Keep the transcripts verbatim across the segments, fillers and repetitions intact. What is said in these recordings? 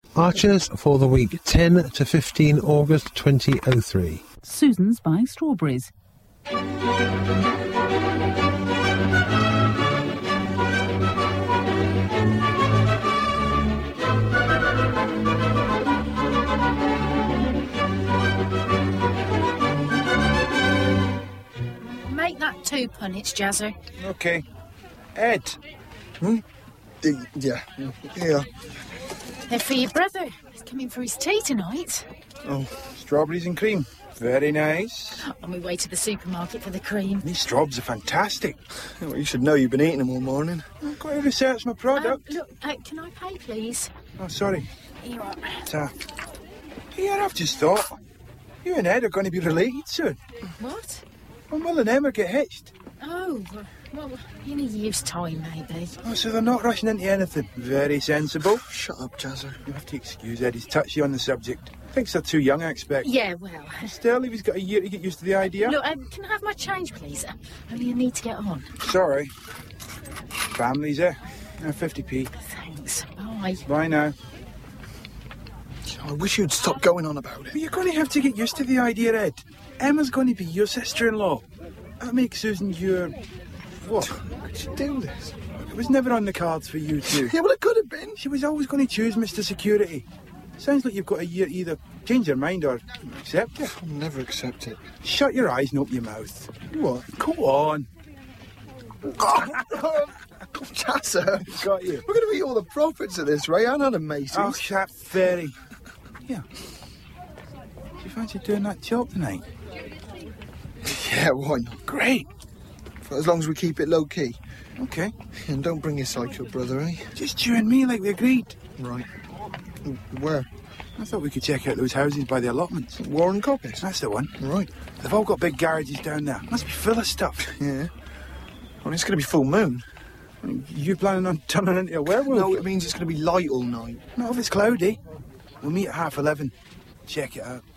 Archers for the week ten to fifteen August twenty oh three. Susan's buying strawberries. Make that two punnets, Jazzer. OK. Ed. Hmm? Uh, yeah. Yeah. They're for your brother. He's coming for his tea tonight. Oh, strawberries and cream. Very nice. On my way to the supermarket for the cream. These strawberries are fantastic. Well, you should know you've been eating them all morning. I've got to research my product. Um, look, uh, can I pay, please? Oh, sorry. Here you are. Ta. Here, I've just thought. You and Ed are going to be related soon. What? When Will and Emma get hitched. Oh, well, in a year's time, maybe. Oh, so they're not rushing into anything. Very sensible. Shut up, Jazzer. You have to excuse Ed. He's touchy on the subject. Thinks they're too young, I expect. Yeah, well... Still, if he's got a year to get used to the idea. Look, um, can I have my change, please? Uh, only I need to get on. Sorry. Family's eh? Uh, fifty p. Thanks. Bye. Bye now. I wish you'd stop going on about it. But you're going to have to get used to the idea, Ed. Emma's going to be your sister-in-law. That makes Susan your... What? How could you do this? It was never on the cards for you two. Yeah, well, it could have been. She was always going to choose Mister Security. Sounds like you've got a year to either change your mind or accept it. I'll never accept it. Shut your eyes and open your mouth. What? Go on. Jazzer. Got you. We're going to eat all the profits of this, Ray, and Adam Macy's. Oh, that fairy. Yeah. Do you fancy doing that job tonight? Yeah, why not? Great. For as long as we keep it low-key. OK. And don't bring your psycho brother, eh? Just you and me like we agreed. Right. Where? I thought we could check out those houses by the allotments. Warren Coppice? That's the one. Right. They've all got big garages down there. Must be full of stuff. Yeah. Well, it's going to be full moon. You planning on turning into a werewolf? No, it means it's going to be light all night. Not if it's cloudy. We'll meet at half eleven. Check it out.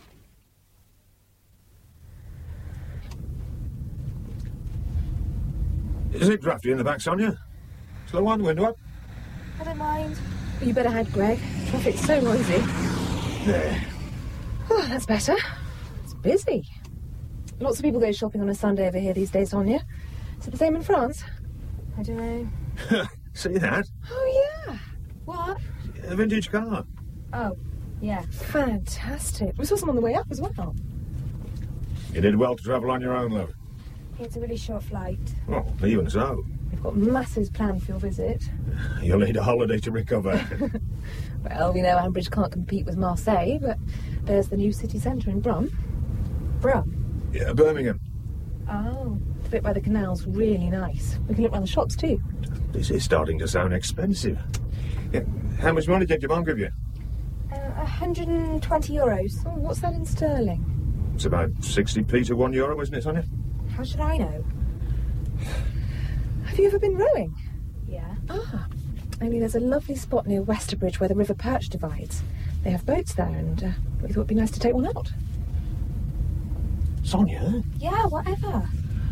Isn't it drafty in the back, Sonia? Slow on, window up. I don't mind. Well, you better hide, Greg. Traffic's so noisy. There. Oh, that's better. It's busy. Lots of people go shopping on a Sunday over here these days, Sonia. Is it the same in France? I don't know. See that? Oh, yeah. What? A vintage car. Oh, yeah. Fantastic. We saw some on the way up as well. You did well to travel on your own, love. It's a really short flight. Well, even so. We've got masses planned for your visit. You'll need a holiday to recover. Well, we know Ambridge can't compete with Marseille, but there's the new city centre in Brum. Brum? Yeah, Birmingham. Oh, the bit by the canal's really nice. We can look round the shops too. This is starting to sound expensive. Yeah, how much money did your mum give you? Uh, one hundred and twenty euros. Oh, what's that in sterling? It's about sixty p to one euro, isn't it, Sonia? How should I know? Have you ever been rowing? Yeah. Ah, only there's a lovely spot near Westerbridge where the River Perch divides. They have boats there, and uh, we thought it'd be nice to take one out. Sonia? Yeah, whatever.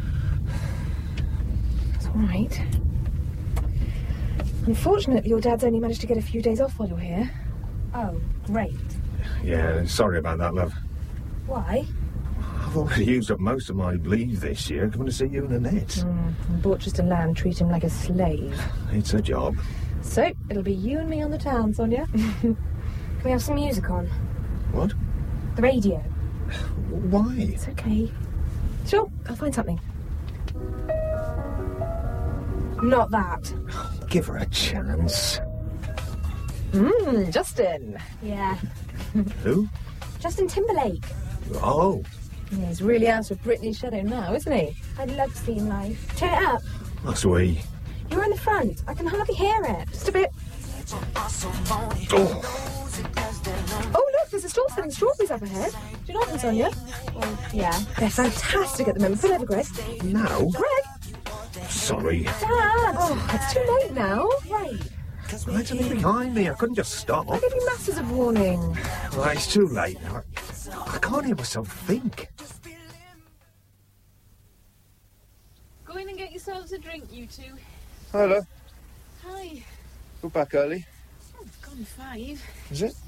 That's all right. Unfortunately, your dad's only managed to get a few days off while you're here. Oh, great. Yeah, sorry about that, love. Why? I've already used up most of my leave this year coming to see you and Annette. Mm, and Borchester Land treat him like a slave. It's a job. So, it'll be you and me on the town, Sonia. Can we have some music on? What? The radio. Why? It's okay. Sure, I'll find something. Not that. Give her a chance. Mmm, Justin. Yeah. Who? Justin Timberlake. Oh. Yeah, he's really out of Britney's shadow now, isn't he? I'd love to see him live. Turn it up. That's we. You're in the front. I can hardly hear it. Just a bit. Oh. Oh, look, there's a store selling strawberries up ahead. Do you like them, Sonia? Well, yeah. They're fantastic at the moment. Pull over, Greg. Now? Greg! Sorry. Dad! Oh, it's too late now. Right. Well, something behind me. I couldn't just stop. I gave you masses of warning. Well, it's too late now. I can't hear myself think. Go in and get yourselves a drink, you two. Hello. Hi. Go back early. Oh, it's gone five. Is it?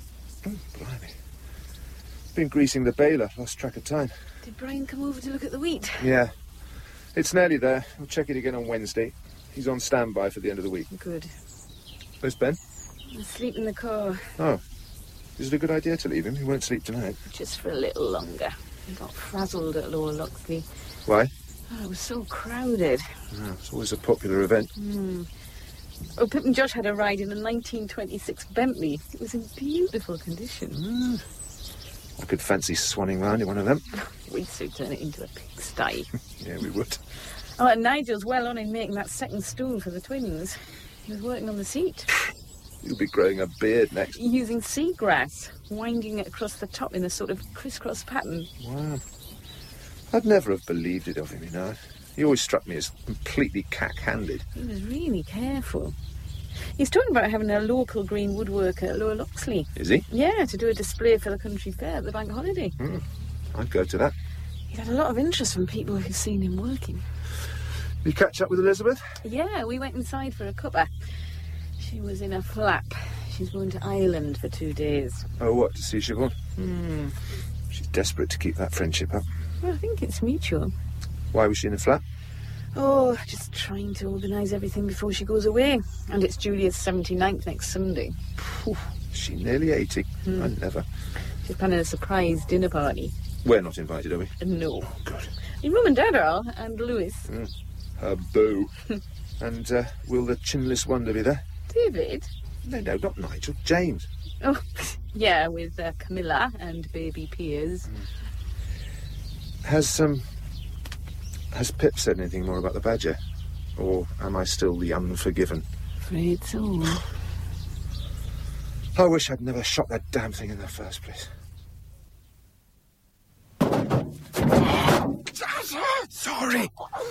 Oh, blimey. Been greasing the baler, lost track of time. Did Brian come over to look at the wheat? Yeah. It's nearly there. We'll check it again on Wednesday. He's on standby for the end of the week. Good. Where's Ben? Asleep in the car. Oh. Is it a good idea to leave him? He won't sleep tonight. Just for a little longer. He got frazzled at Lower Loxley. Why? Oh, it was so crowded. Oh, it's always a popular event. Mm. Oh, Pip and Josh had a ride in a nineteen twenty-six Bentley. It was in beautiful condition. Mm. I could fancy swanning round in one of them. We'd soon turn it into a pigsty. Yeah, we would. Oh, and Nigel's well on in making that second stool for the twins. He was working on the seat. You'll be growing a beard next. Using seagrass, winding it across the top in a sort of crisscross pattern. Wow. I'd never have believed it of him, you know. He always struck me as completely cack-handed. He was really careful. He's talking about having a local green woodworker at Lower Loxley. Is he? Yeah, to do a display for the country fair at the bank holiday. Mm. I'd go to that. He's had a lot of interest from people who've seen him working. You catch up with Elizabeth? Yeah, we went inside for a cuppa. She was in a flap. She's going to Ireland for two days. Oh, what, to see Siobhan? Hmm. She's desperate to keep that friendship up. Well, I think it's mutual. Why was she in a flat? Oh, just trying to organise everything before she goes away. And it's Julia's seventy-ninth next Sunday. Phew, is she nearly eighty? Hmm. I never. She's planning a surprise dinner party. We're not invited, are we? No. Oh, good. Your mum and dad are, and Lewis. Mm. Her boo. And uh, will the chinless wonder be there? David? No, no, not Nigel. James. Oh, yeah, with uh, Camilla and baby Piers. Mm. Has, um... Has Pip said anything more about the badger? Or am I still the unforgiven? Afraid so. I wish I'd never shot that damn thing in the first place. Sorry.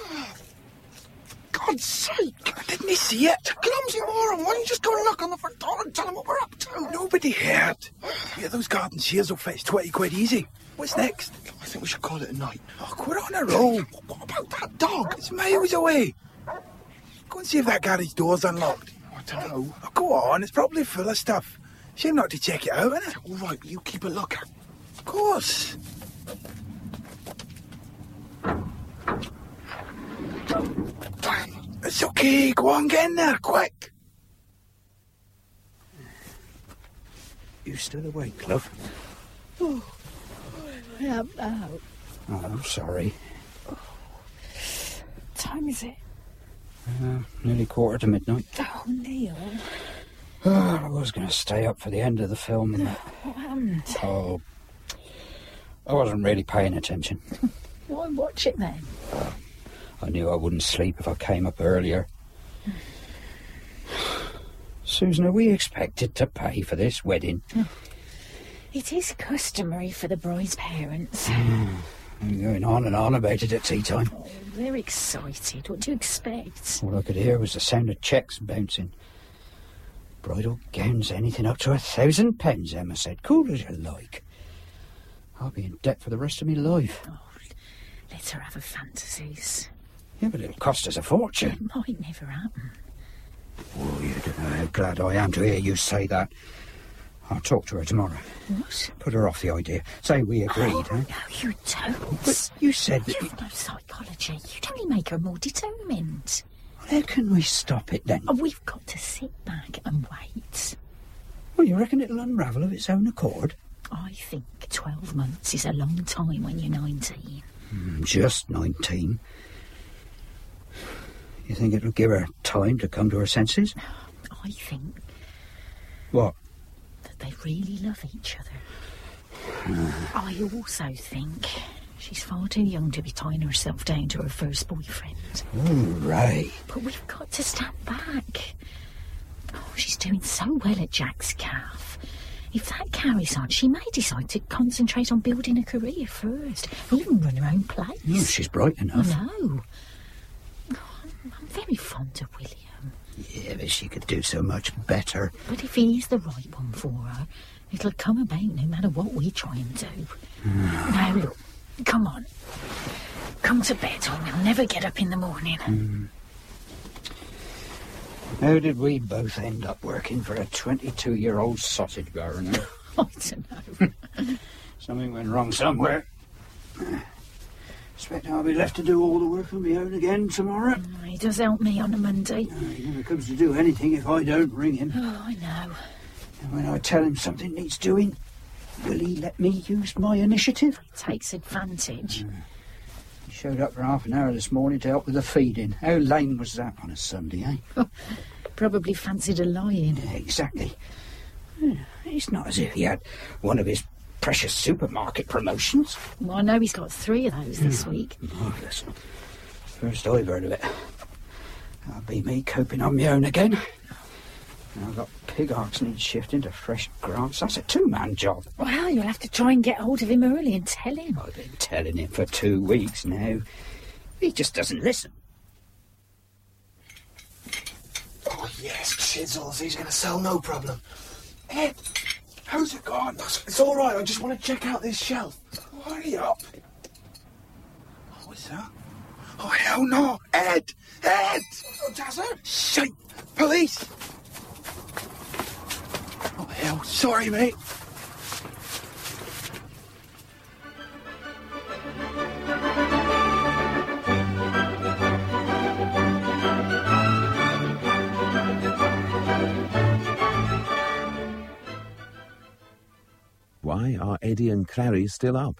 God's sake! Didn't he see it? Clumsy moron, why don't you just go and knock on the front door and tell him what we're up to? Nobody heard. Yeah, those garden shears will fetch twenty quid easy. What's next? I think we should call it a night. Oh, we're on a roll. What about that dog? It's miles away. Go and see if that garage door's unlocked. I don't know. Oh, go on, it's probably full of stuff. Shame not to check it out, innit? All right, you keep a lookout. Of course. It's okay, go on, get in there, quick. You still awake, love? Oh, I am now. Oh, I'm sorry. What time is it? Uh, nearly quarter to midnight. Oh, Neil. Oh, I was going to stay up for the end of the film. And What happened? oh, I wasn't really paying attention. Why watch it then? I knew I wouldn't sleep if I came up earlier. Susan, are we expected to pay for this wedding? It is customary for the bride's parents. I'm going on and on about it at tea time. Oh, they're excited. What do you expect? All I could hear was the sound of checks bouncing. Bridal gowns, anything up to a thousand pounds, Emma said. Cool as you like. I'll be in debt for the rest of my life. Oh, let her have her fantasies. Yeah, but it'll cost us a fortune. It might never happen. Oh, you don't know how glad I am to hear you say that. I'll talk to her tomorrow. What? Put her off the idea. Say we agreed, oh, huh? No, you don't. But you said that... You've no psychology. You'd only make her more determined. How can we stop it, then? Oh, we've got to sit back and wait. Well, you reckon it'll unravel of its own accord? I think twelve months is a long time when you're nineteen. Mm, just nineteen. You think it'll give her time to come to her senses? I think... What? That they really love each other. I also think she's far too young to be tying herself down to her first boyfriend. Oh, right. But we've got to stand back. Oh, she's doing so well at Jack's Calf. If that carries on, she may decide to concentrate on building a career first, or even run her own place. Oh, she's bright enough. I know. Oh, I'm, I'm very fond of William. Yeah, but she could do so much better. But if he is the right one for her, it'll come about no matter what we try and do. Now, look, come on. Come to bed or we'll never get up in the morning. Mm. How did we both end up working for a twenty-two-year-old sausage gardener? I don't know. Something went wrong somewhere. Expect I'll be left to do all the work on my own again tomorrow. Oh, he does help me on a Monday. No, he never comes to do anything if I don't ring him. Oh, I know. And when I tell him something needs doing, will he let me use my initiative? He takes advantage. Mm. He showed up for half an hour this morning to help with the feeding. How lame was that on a Sunday, eh? Probably fancied a lion. Yeah, exactly. It's not as if he had one of his precious supermarket promotions. Well, I know he's got three of those this week. Marvellous. First I've heard of it. That'll be me coping on my own again. Now I've got pig arts need shifting to fresh grass. That's a two-man job. Well, you'll have to try and get hold of him early and tell him. I've been telling him for two weeks now. He just doesn't listen. Oh, yes, chisels. He's going to sell, no problem. Ed, how's it gone? It's all right. I just want to check out this shelf. Hurry up. Oh, what's that? Oh, hell no. Ed. Ed. Oh, Tazza. Shite. Police. Oh, hell. Sorry, mate. Why are Eddie and Clary still up?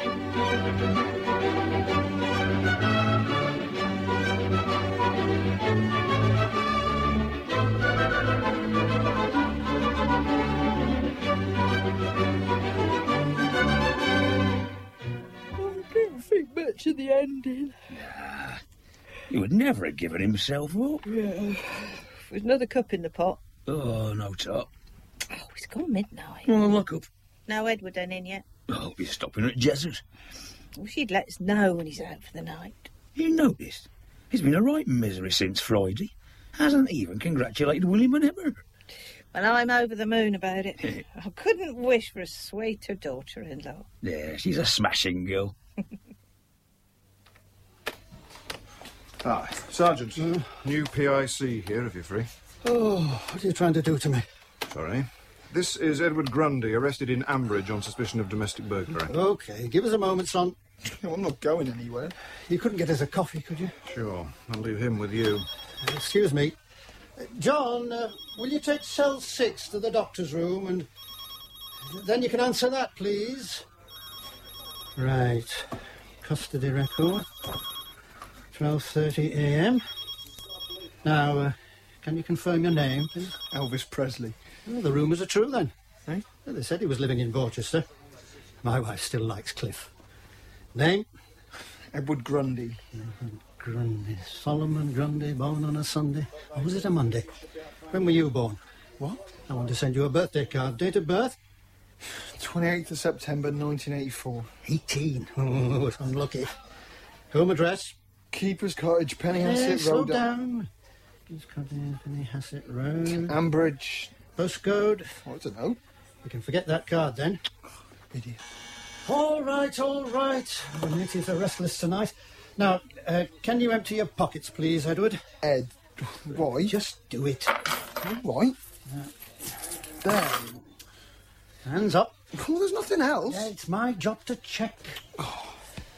To the ending. Nah, he would never have given himself up. Yeah. There's another cup in the pot. Oh, no top. Oh, it's gone midnight. Well, look up. No Edward done in yet. Oh, he's stopping at Jess's. Wish he'd let us know when he's out for the night. You noticed? He's been a right misery since Friday. Hasn't even congratulated William and Emma. Well, I'm over the moon about it. I couldn't wish for a sweeter daughter-in-law. Yeah, she's a smashing girl. Hi, Sergeant. Mm. New P I C here, if you're free. Oh, what are you trying to do to me? Sorry. This is Edward Grundy, arrested in Ambridge on suspicion of domestic burglary. OK, give us a moment, son. No, I'm not going anywhere. You couldn't get us a coffee, could you? Sure. I'll leave him with you. Uh, excuse me. Uh, John, uh, will you take cell six to the doctor's room, and then you can answer that, please? Right. Custody record. twelve thirty a m. Now, uh, can you confirm your name, please? Elvis Presley. Well, the rumours are true, then. Eh? Well, they said he was living in Borchester. My wife still likes Cliff. Name? Edward Grundy. Edward Grundy. Solomon Grundy, born on a Sunday. Or was it a Monday? When were you born? What? I want to send you a birthday card. Date of birth? twenty-eighth of September, nineteen eighty-four. eighteen. Oh, it's unlucky. Home address? Keeper's Cottage, Penny Hey, Hassett slow Road. down. Keeper's Cottage, Penny Hassett Road. Ambridge. Postcode? Oh, I don't know. You can forget that card then. Idiot. All right, all right. The natives are restless tonight. Now, uh, can you empty your pockets, please, Edward? Ed, why? Just do it. Why? Uh, there. Hands up. Oh, there's nothing else. Yeah, it's my job to check. Oh.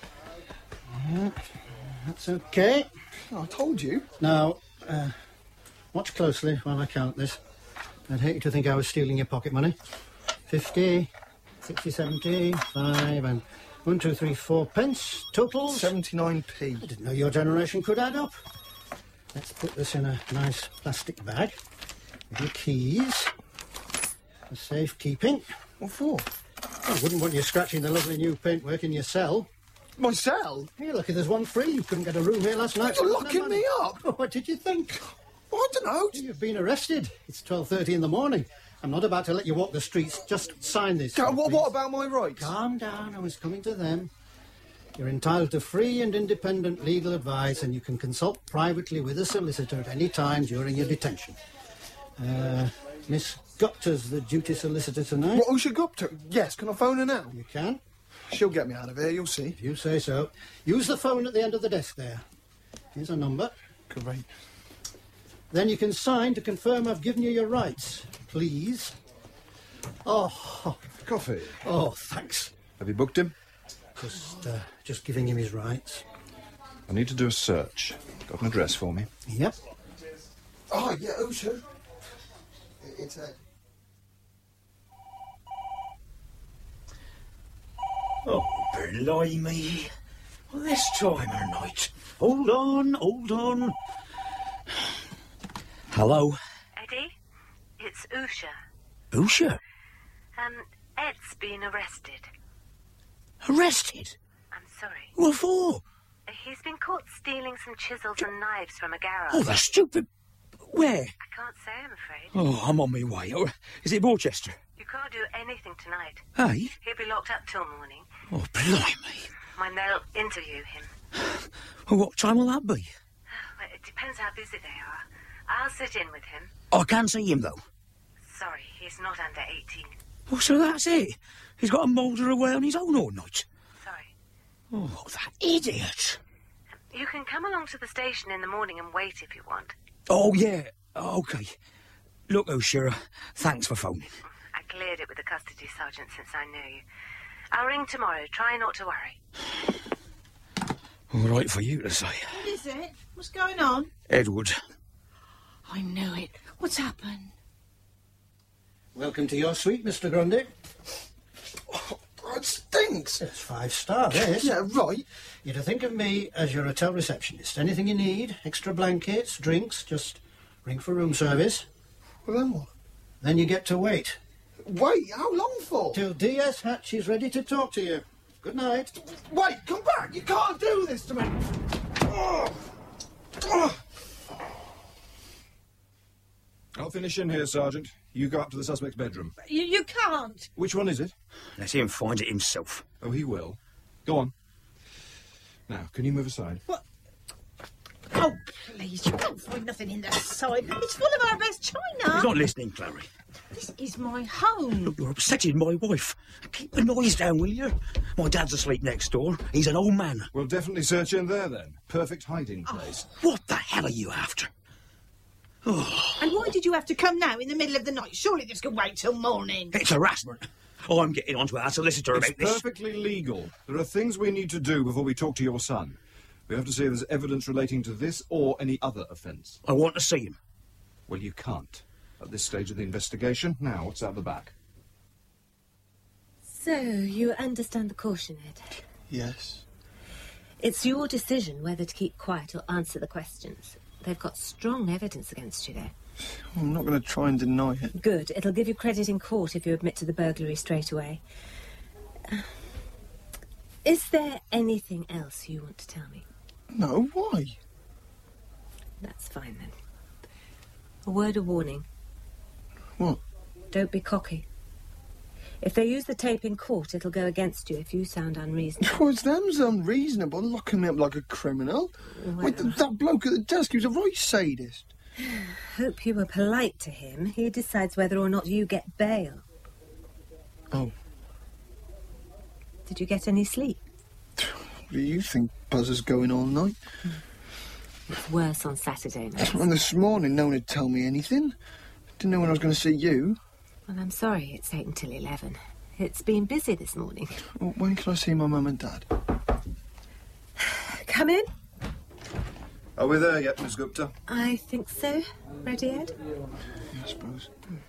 Yeah, that's okay. I told you. Now, uh, watch closely while I count this. I'd hate you to think I was stealing your pocket money. Fifty, sixty, seventy, five, and one, two, three, four pence. Totals? seventy-nine p. I didn't know your generation could add up. Let's put this in a nice plastic bag with your keys for safekeeping. What for? I wouldn't want you scratching the lovely new paintwork in your cell. My cell? You're lucky there's one free. You couldn't get a room here last night. You're locking me up. Oh, what did you think? I don't know. You've been arrested. It's twelve thirty in the morning. I'm not about to let you walk the streets. Just sign this. Ca- what, what about my rights? Calm down. I was coming to them. You're entitled to free and independent legal advice, and you can consult privately with a solicitor at any time during your detention. Uh, Miss Gupta's the duty solicitor tonight. What, who should Gupta? Yes, can I phone her now? You can. She'll get me out of here, you'll see. If you say so. Use the phone at the end of the desk there. Here's a number. Great. Then you can sign to confirm I've given you your rights. Please. Oh, Coffee. oh, thanks. Have you booked him? Just, uh, just giving him his rights. I need to do a search. Got an address for me? Yep. Oh, yeah, who's who? It's Ed. Oh, blimey. Well, this time of night. Hold on, hold on. Hello? Eddie, it's Usha. Usha? Um, Ed's been arrested. Arrested? I'm sorry. What for? He's been caught stealing some chisels and knives from a garage. Oh, the stupid... Where? I can't say, I'm afraid. Oh, I'm on my way. Oh, is it Borchester? You can't do anything tonight. Hey? He'll be locked up till morning. Oh, blimey. When they'll interview him. Well, what time will that be? Well, it depends how busy they are. I'll sit in with him. I can't see him, though. Sorry, he's not under eighteen. Oh, so that's it. He's got to moulder away on his own all night. Sorry. Oh, that idiot. You can come along to the station in the morning and wait if you want. Oh, yeah. OK. Look, O'Shira, thanks for phoning. I cleared it with the custody sergeant since I knew you. I'll ring tomorrow. Try not to worry. All right for you to say. What is it? What's going on? Edward. I knew it. What's happened? Welcome to your suite, Mister Grundy. Oh, it stinks. It's five star, this. Yeah, right. You're to think of me as your hotel receptionist. Anything you need, extra blankets, drinks, just ring for room service. Well, then what? Then you get to wait. Wait, how long for? Till D S Hatch is ready to talk to you. Good night. Wait, come back. You can't do this to me. Oh. Oh. I'll finish in here, Sergeant. You go up to the suspect's bedroom. You, you can't. Which one is it? Let him find it himself. Oh, he will. Go on. Now, can you move aside? What? Oh, please, you can't find nothing in that side. It's full of our best china. He's not listening, Clary. This is my home. Look, you're upsetting my wife. Keep the noise down, will you? My dad's asleep next door. He's an old man. We'll definitely search in there, then. Perfect hiding place. Oh, what the hell are you after? Oh. And why did you have to come now in the middle of the night? Surely this could wait till morning. It's harassment. I'm getting onto our solicitor it's about this. It's perfectly legal. There are things we need to do before we talk to your son. We have to see if there's evidence relating to this or any other offence. I want to see him. Well, you can't. At this stage of the investigation. Now, what's out the back? So, you understand the caution, Ed? Yes. It's your decision whether to keep quiet or answer the questions. They've got strong evidence against you there. I'm not going to try and deny it. Good. It'll give you credit in court if you admit to the burglary straight away. Uh, is there anything else you want to tell me? No, why? That's fine, then. A word of warning. What? Don't be cocky. If they use the tape in court, it'll go against you if you sound unreasonable. Oh, it's them's unreasonable, locking me up like a criminal. Well, Wait, th that bloke at the desk, he was a right sadist. Hope you were polite to him. He decides whether or not you get bail. Oh. Did you get any sleep? What do you think Buzzer's going all night? It's worse on Saturday nights. And this morning, no one had told me anything. Didn't know when I was going to see you. Well, I'm sorry it's eight until eleven. It's been busy this morning. Well, when can I see my mum and dad? Come in. Are we there yet, Miss Gupta? I think so. Ready, Ed? Yeah, I suppose.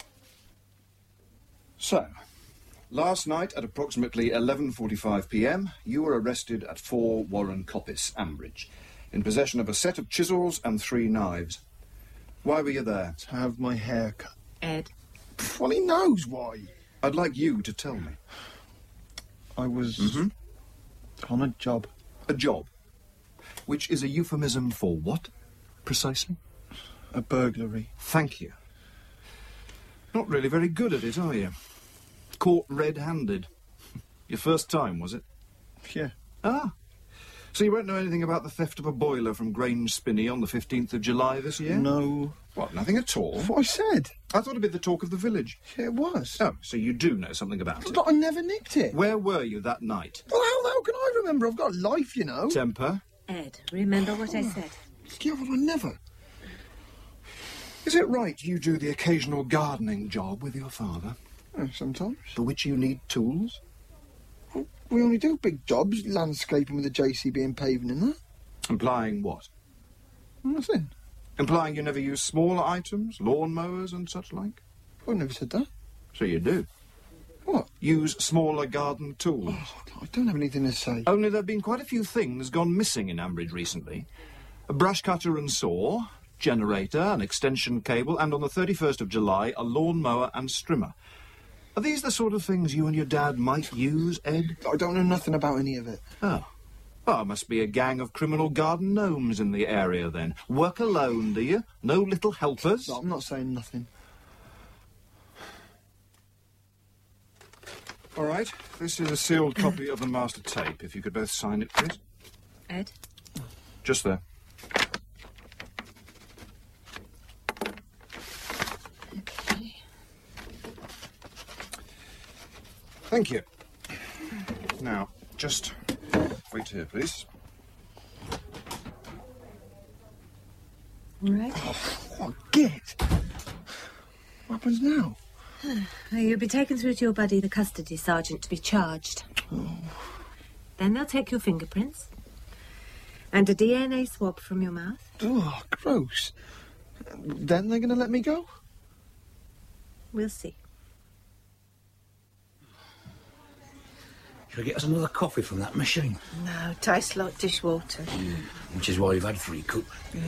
So, last night at approximately eleven forty-five p m, you were arrested at four Warren Coppice, Ambridge, in possession of a set of chisels and three knives. Why were you there? To have my hair cut. Ed. Well, he knows why. I'd like you to tell me. I was Mm-hmm. on a job. A job? Which is a euphemism for what, precisely? A burglary. Thank you. Not really very good at it, are you? Caught red-handed. Your first time, was it? Yeah. Ah. So you won't know anything about the theft of a boiler from Grange Spinney on the fifteenth of July this year? No. What, nothing at all? That's what I said. I thought it'd be the talk of the village. Yeah, it was. Oh, so you do know something about it? But I never nicked it. Where were you that night? Well, how, how can I remember? I've got life, you know. Temper? Ed, remember what I said. Yeah, well, I never. Is it right you do the occasional gardening job with your father? Uh, sometimes. For which you need tools? Well, we only do big jobs, landscaping with the J C B and paving and that. Implying what? Nothing. Implying you never use smaller items, lawn mowers and such like? I never said that. So you do. What? Use smaller garden tools. Oh, I don't have anything to say. Only there have been quite a few things gone missing in Ambridge recently. A brush cutter and saw, generator, an extension cable, and on the thirty-first of July, a lawn mower and strimmer. Are these the sort of things you and your dad might use, Ed? I don't know nothing about any of it. Oh. Oh, must be a gang of criminal garden gnomes in the area, then. Work alone, do you? No little helpers? No, I'm not saying nothing. All right, this is a sealed copy of the master tape. If you could both sign it, please. Ed? Just there. Okay. Thank you. Now, just wait here, please. All right. Oh, get! What happens now? Well, you'll be taken through to your buddy, the custody sergeant, to be charged. Oh. Then they'll take your fingerprints and a D N A swab from your mouth. Oh, gross. Then they're going to let me go? We'll see. Shall I get us another coffee from that machine? No, tastes like dishwater. Mm, which is why you've had three cups. Yeah.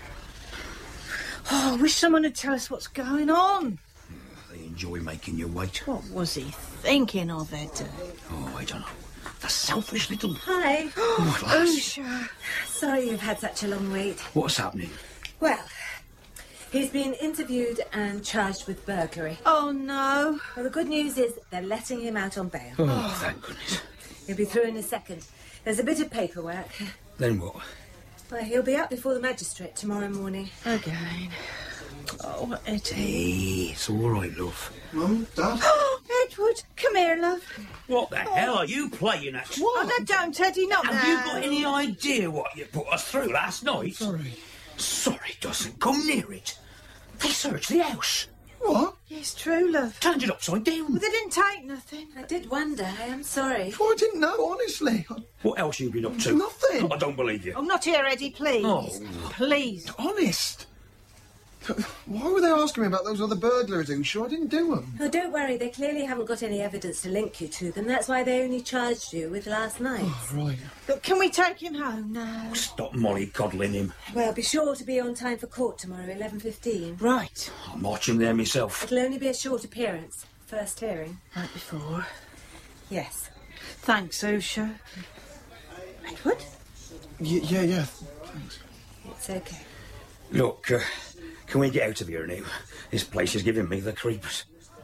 Oh, I wish someone would tell us what's going on. They enjoy making you wait. What was he thinking of, Ed? Oh, I don't know. The selfish little... Hi. Oh, lass. Usha. Sorry you've had such a long wait. What's happening? Well, he's been interviewed and charged with burglary. Oh, no. Well, the good news is they're letting him out on bail. Oh, thank goodness. He'll be through in a second. There's a bit of paperwork. Then what? Well, he'll be up before the magistrate tomorrow morning. Again. Oh, Eddie. Hey, it's all right, love. Mum, Dad? Oh, Edward, come here, love. What the hell are you playing at? What? Oh, no, don't, Eddie, not Have now. you got any idea what you put us through last night? Sorry. Sorry doesn't come near it. They searched the house. What? Yes, true, love. Turned it upside down. Well, they didn't take nothing. I did wonder. I am sorry. Oh, I didn't know, honestly. I... What else you been up to? Nothing. I don't believe you. Oh, not here, Eddie, please. Oh. Please. Honest. Why were they asking me about those other burglaries? I'm sure I didn't do them. Oh, don't worry. They clearly haven't got any evidence to link you to them. That's why they only charged you with last night. Oh, right. Look, can we take him home now? Stop mollycoddling him. Well, be sure to be on time for court tomorrow, eleven fifteen. Right. I'll march him there myself. It'll only be a short appearance. First hearing. Like before. Yes. Thanks, Usha. Edward? Y yeah, yeah. Thanks. It's okay. Look, uh, can we get out of here now? This place is giving me the creeps.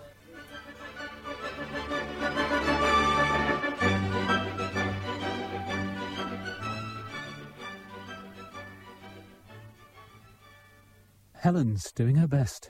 Helen's doing her best.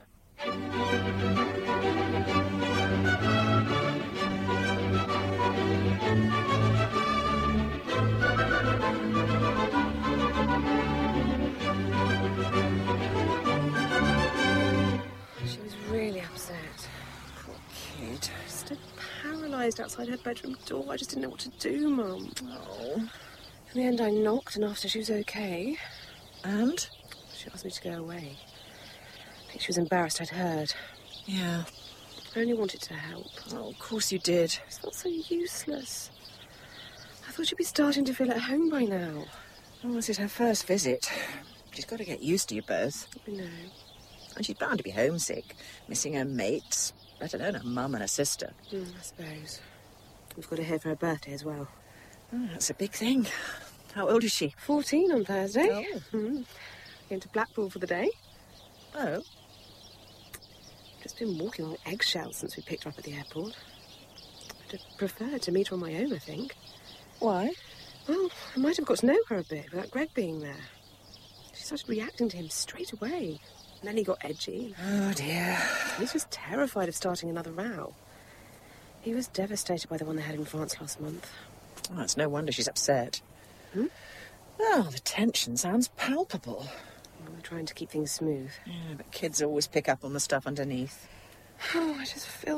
She was really upset. Poor kid. Stood paralysed outside her bedroom door. I just didn't know what to do, Mum. Oh. In the end, I knocked and asked her if she was okay. And? She asked me to go away. I think she was embarrassed I'd heard. Yeah. I only wanted to help. Oh, of course you did. It's not so useless. I thought she'd be starting to feel at home by now. Oh, this is her first visit. She's got to get used to you both. I know. And she's bound to be homesick, missing her mates, let alone her mum and her sister. Mm, I suppose. We've got her here for her birthday as well. Oh, that's a big thing. How old is she? Fourteen on Thursday. Oh. Mm. Going to Blackpool for the day. Oh. Just been walking on eggshells since we picked her up at the airport. I'd have preferred to meet her on my own, I think. Why? Well, I might have got to know her a bit without Greg being there. She started reacting to him straight away. And then he got edgy. Oh, dear. He was just terrified of starting another row. He was devastated by the one they had in France last month. Oh, it's no wonder she's upset. Hmm? Oh, the tension sounds palpable. We're trying to keep things smooth. Yeah, but kids always pick up on the stuff underneath. Oh, I just feel we're a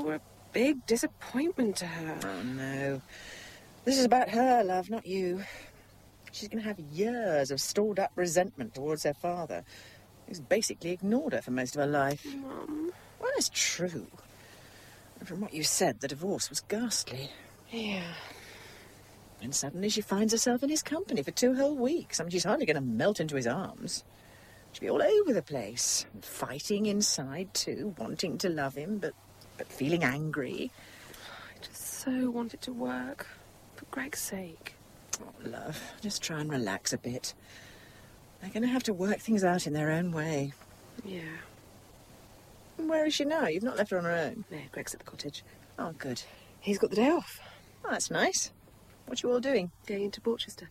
big disappointment to her. Oh, no. This is about her, love, not you. She's going to have years of stored-up resentment towards her father, who's basically ignored her for most of her life. Mum. Well, it's true. And from what you said, the divorce was ghastly. Yeah. And suddenly she finds herself in his company for two whole weeks. I mean, she's hardly going to melt into his arms. She'll be all over the place, fighting inside too, wanting to love him, but, but feeling angry. I just so want it to work, for Greg's sake. Oh, love, just try and relax a bit. They're going to have to work things out in their own way. Yeah. Where is she now? You've not left her on her own? No, Greg's at the cottage. Oh, good. He's got the day off. Oh, that's nice. What you all doing? Going into Borchester.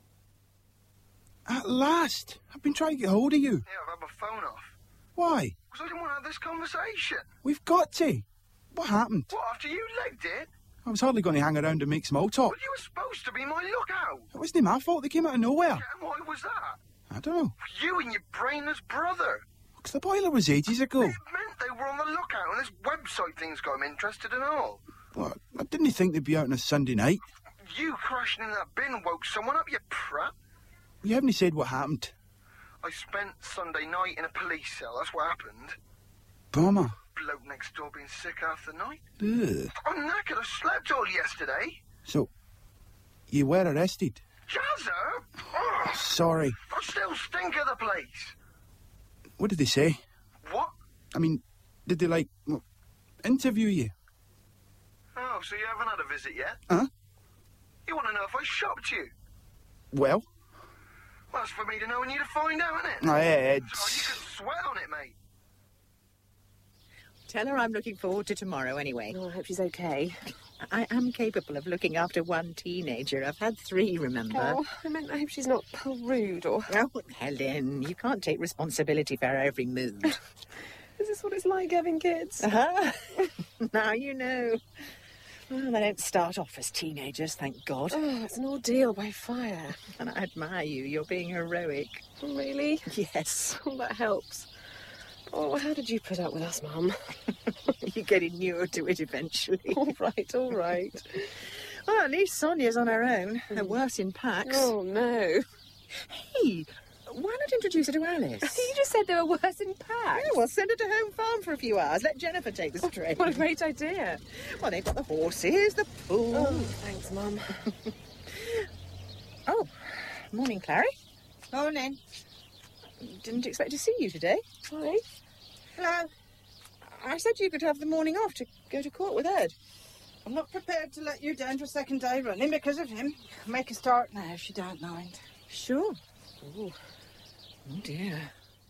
At last! I've been trying to get hold of you. Yeah, I've had my phone off. Why? Because I didn't want to have this conversation. We've got to. What happened? What, after you legged it? I was hardly going to hang around and make small talk. Well, you were supposed to be my lookout. It wasn't my fault. They came out of nowhere. Yeah, and why was that? I don't know. You and your brainless brother. Because the boiler was ages ago. It meant they were on the lookout, and this website thing's got them interested and all. Well, I didn't think they'd be out on a Sunday night. You crashing in that bin woke someone up, you prat. You haven't said what happened. I spent Sunday night in a police cell, that's what happened. Bummer. Bloke next door being sick half the night. Ugh. I'm knackered, I slept all yesterday. So, you were arrested? Jazza? Oh, Sorry. I still stink of the place. What did they say? What? I mean, did they, like, well, interview you? Oh, so you haven't had a visit yet? Huh? You want to know if I shocked you? Well? Well, that's for me to know and you to find out, isn't it? I had. So you can sweat on it, mate. Tell her I'm looking forward to tomorrow anyway. Oh, I hope she's okay. I am capable of looking after one teenager. I've had three, remember? Oh, I meant I hope she's not rude or... Oh, Helen, you can't take responsibility for her every mood. Is this what it's like having kids? Uh-huh. Now you know. Well, they don't start off as teenagers, thank God. Oh, it's an ordeal by fire. And I admire you. You're being heroic. Oh, really? Yes. Oh, that helps. Oh, how did you put up with us, Mum? You get inured to it eventually. All right, all right. Well, at least Sonia's on her own. They're worse in packs. Oh, no. Hey, why not introduce her to Alice? You just said they were worse in packs. Yeah, well, send her to Home Farm for a few hours. Let Jennifer take the strain. What a great idea. Well, they've got the horses, the pool. Oh, thanks, Mum. Oh, morning, Clary. Morning. Didn't expect to see you today. Hi. Hello. I said you could have the morning off to go to court with Ed. I'm not prepared to let you down for a second day running because of him. Make a start now if you don't mind. Sure. Oh, oh dear.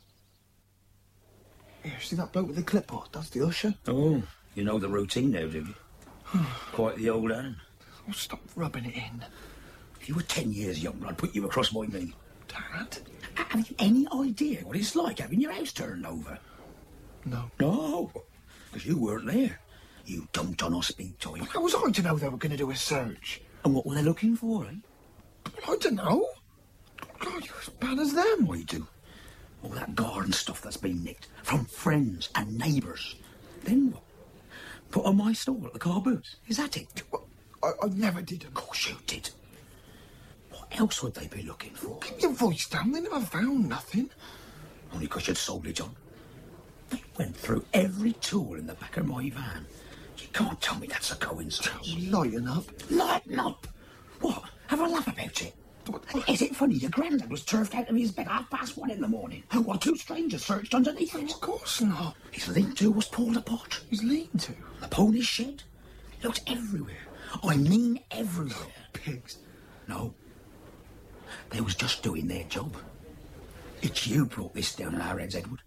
Here, see that bloke with the clipboard? That's the usher. Oh, you know the routine now, do you? Quite the old Anne. Oh, stop rubbing it in. If you were ten years younger, I'd put you across my knee. Dad? Have you any idea what it's like having your house turned over? No. No, because you weren't there. You dumped on us big time. How was I to know they were going to do a search? And what were they looking for, eh? I don't know. God, you're as bad as them. I do. All that garden stuff that's been nicked from friends and neighbours. Then what? Put on my stall at the car boot. Is that it? I, I never did. Of course you did. What else would they be looking for? Keep your voice down. They never found nothing. Only because you'd sold it, John. They went through every tool in the back of my van. You can't tell me that's a coincidence. Lighten up. Lighten up? What? Have a laugh about it. Is it funny your granddad was turfed out of his bed half past one in the morning while two strangers searched underneath it? Of course not. His lean-to was pulled apart. His lean-to? The pony's shed. Looked everywhere. I mean everywhere. Pigs. No. They was just doing their job. It's you brought this down on our heads, Edward.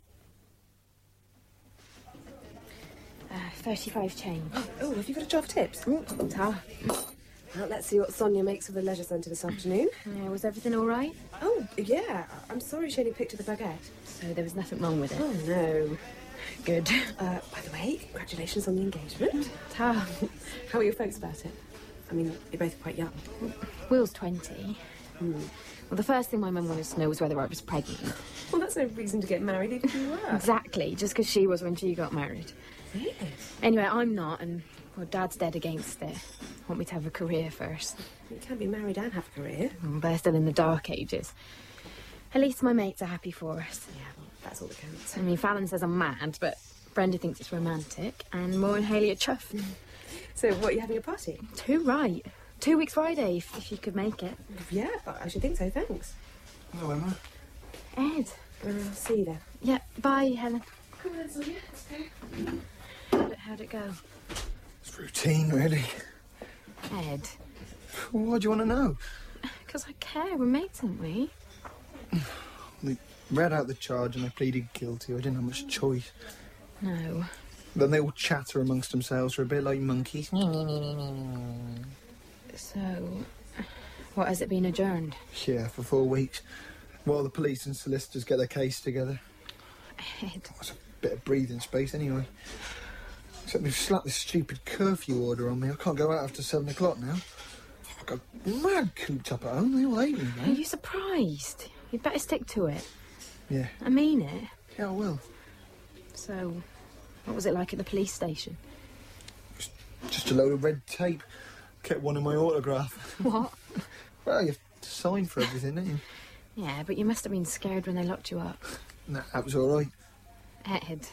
Uh, thirty-five change. Oh, have you got a draft tips? Ah. Well, let's see what Sonia makes of the leisure centre this afternoon. Yeah, was everything all right? Oh, yeah. I'm sorry she only picked at the baguette. So there was nothing wrong with it? Oh, no. Good. Uh, by the way, congratulations on the engagement. Ah. How are your folks about it? I mean, you're both quite young. Will's twenty. Hmm. Well, the first thing my mum wanted to know was whether I was pregnant. Well, that's no reason to get married if you were. Exactly, just because she was when she got married. Really? Anyway, I'm not, and Well, Dad's dead against it. Want me to have a career first. You can't be married and have a career. Mm, They're still in the dark ages. At least my mates are happy for us. Yeah, well, that's all that counts. I mean, Fallon says I'm mad, but Brenda thinks it's romantic, and Moore and Haley are chuffed. So, what, are you having a party? Too right. Two weeks Friday, if, if you could make it. Yeah, I should think so, thanks. Hello, Emma. Ed. I'll see you there. Yeah, bye, Helen. Come on, Sonia. Let's go. How'd it, how'd it go? It's routine, really. Ed. Well, why do you want to know? Because I care. We're mates, aren't we? They read out the charge and I pleaded guilty. I didn't have much choice. No. Then they all chatter amongst themselves for a bit like monkeys. So, what, has it been adjourned? Yeah, for four weeks. While the police and solicitors get their case together. Ed. That's a bit of breathing space anyway. Except they've slapped this stupid curfew order on me. I can't go out after seven o'clock now. I got mad cooped up at home. They all hate me now. Are you surprised? You'd better stick to it. Yeah. I mean it. Yeah, I will. So, what was it like at the police station? Just a load of red tape. Kept one in my autograph. What? Well, you have to sign for everything, don't you? Yeah, but you must have been scared when they locked you up. Nah, that was all right. Ed.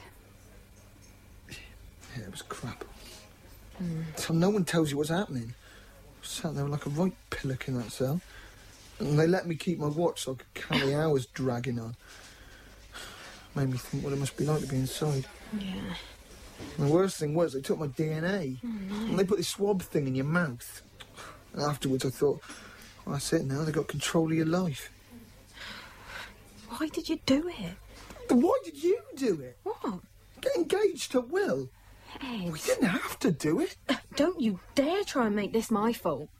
Yeah, it was crap. Mm. So no one tells you what's happening. I sat there like a right pillock in that cell. And they let me keep my watch so I could count the hours dragging on. Made me think what it must be like to be inside. Yeah. And the worst thing was they took my D N A. Oh, no. And they put this swab thing in your mouth. And afterwards I thought, well, that's it now. They've got control of your life. Why did you do it? But why did you do it? What? Get engaged to Will. Ed. We didn't have to do it. Don't you dare try and make this my fault.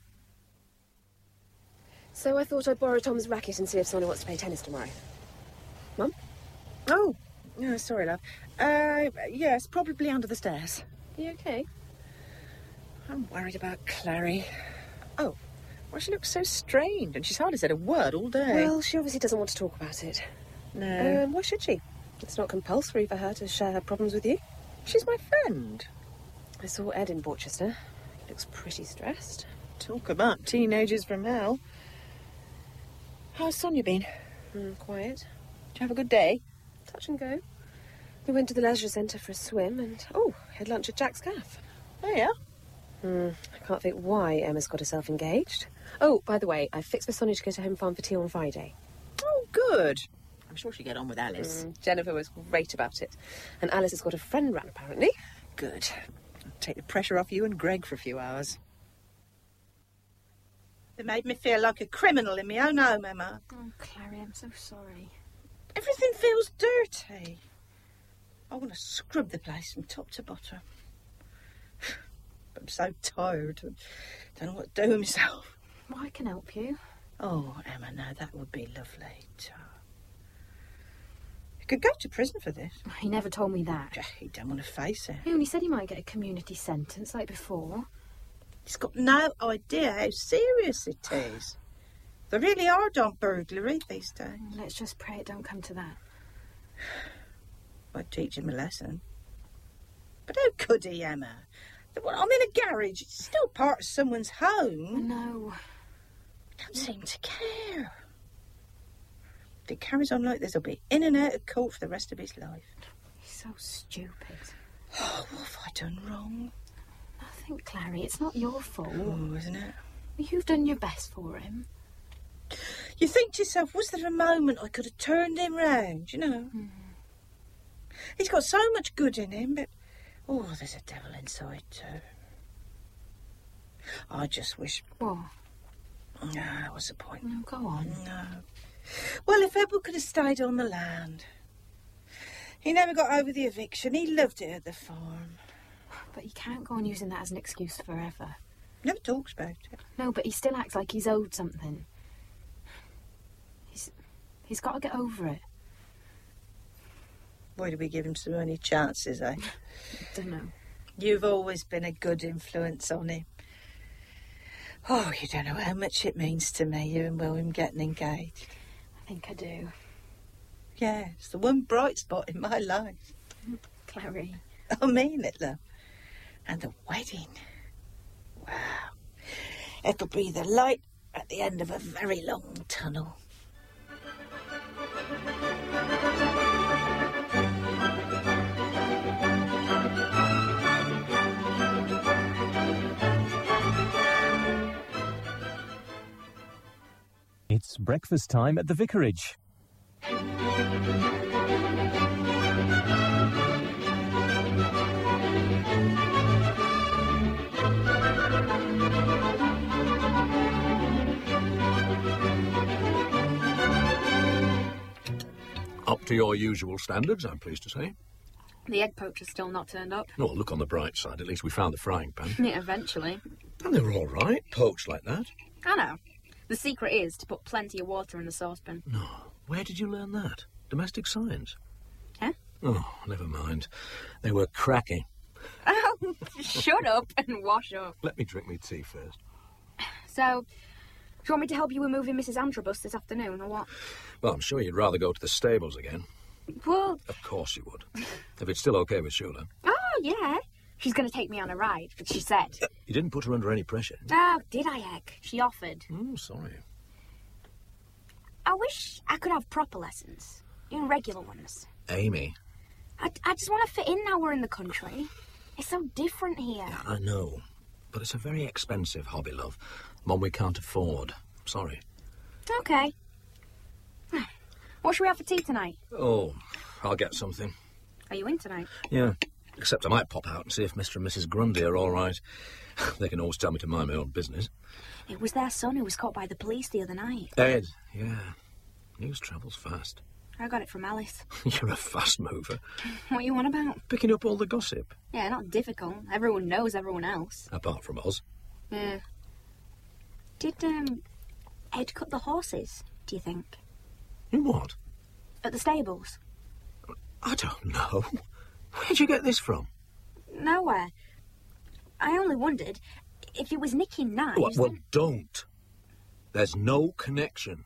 So I thought I'd borrow Tom's racket and see if Sonia wants to play tennis tomorrow. Mum? Oh, no, sorry, love. Uh, yes, probably under the stairs. Are you okay? I'm worried about Clary. Oh, well, she looks so strained, and she's hardly said a word all day. Well, she obviously doesn't want to talk about it. No. Um, why should she? It's not compulsory for her to share her problems with you. She's my friend. I saw Ed in Borchester. He looks pretty stressed. Talk about teenagers from hell. How's Sonia been? Mm, quiet. Did you have a good day? Touch and go. We went to the leisure centre for a swim and, oh, had lunch at Jack's Cafe. Oh, yeah? Mm, I can't think why Emma's got herself engaged. Oh, by the way, I fixed for Sonia to go to Home Farm for tea on Friday. Oh, good. I'm sure she'll get on with Alice. Mm, Jennifer was great about it. And Alice has got a friend round, apparently. Good. I'll take the pressure off you and Greg for a few hours. They made me feel like a criminal in my own home, Emma. Oh, Clary, I'm so sorry. Everything feels dirty. I want to scrub the place from top to bottom. I'm so tired. I don't know what to do with myself. Well, I can help you. Oh, Emma, no, that would be lovely. You could go to prison for this. He never told me that. He don't want to face it. He only said he might get a community sentence like before. He's got no idea how serious it is. They really are done burglary these days. Let's just pray it don't come to that. I'd teach him a lesson. But how could he, Emma? I'm in a garage. It's still part of someone's home. No. Don't seem to care. If he carries on like this, he'll be in and out of court for the rest of his life. He's so stupid. Oh, what have I done wrong? Nothing, Clary. It's not your fault. Oh, isn't it? You've done your best for him. You think to yourself, was there a moment I could have turned him round, you know? Mm. He's got so much good in him, but, oh, there's a devil inside too. I just wish... What? No, what's the point? No, go on. No. Well, if Edward could have stayed on the land. He never got over the eviction. He loved it at the farm. But he can't go on using that as an excuse forever. Never talks about it. No, but he still acts like he's owed something. He's... He's got to get over it. Why do we give him so many chances, eh? Don't know. You've always been a good influence on him. Oh, you don't know how much it means to me, you and William getting engaged. I think I do. Yeah, it's the one bright spot in my life. Clary. I mean it, love. And the wedding. Wow. It'll be the light at the end of a very long tunnel. It's breakfast time at the vicarage. Up to your usual standards, I'm pleased to say. The egg poacher's still not turned up. Oh, look on the bright side. At least we found the frying pan. Yeah, eventually. And they were all right, poached like that. I know. The secret is to put plenty of water in the saucepan. No. Where did you learn that? Domestic science? Huh? Oh, never mind. They were cracking. Oh, shut up and wash up. Let me drink me tea first. So, do you want me to help you with moving Missus Antrobus this afternoon, or what? Well, I'm sure you'd rather go to the stables again. Well... Of course you would. If it's still okay with Shula. Oh, yeah. She's going to take me on a ride, but she said. You didn't put her under any pressure. Oh, did I, Egg? She offered. Oh, sorry. I wish I could have proper lessons. You know, regular ones. Amy. I, I just want to fit in now we're in the country. It's so different here. Yeah, I know. But it's a very expensive hobby, love. One we can't afford. Sorry. Okay. What should we have for tea tonight? Oh, I'll get something. Are you in tonight? Yeah. Except I might pop out and see if Mister and Missus Grundy are all right. They can always tell me to mind my own business. It was their son who was caught by the police the other night. Ed, yeah. News travels fast. I got it from Alice. You're a fast mover. What you on about? Picking up all the gossip. Yeah, not difficult. Everyone knows everyone else. Apart from us. Yeah. Did, um, Ed cut the horses, do you think? In what? At the stables. I don't know. Where'd you get this from? Nowhere. I only wondered if it was nicking knives. Well, well then... don't. There's no connection.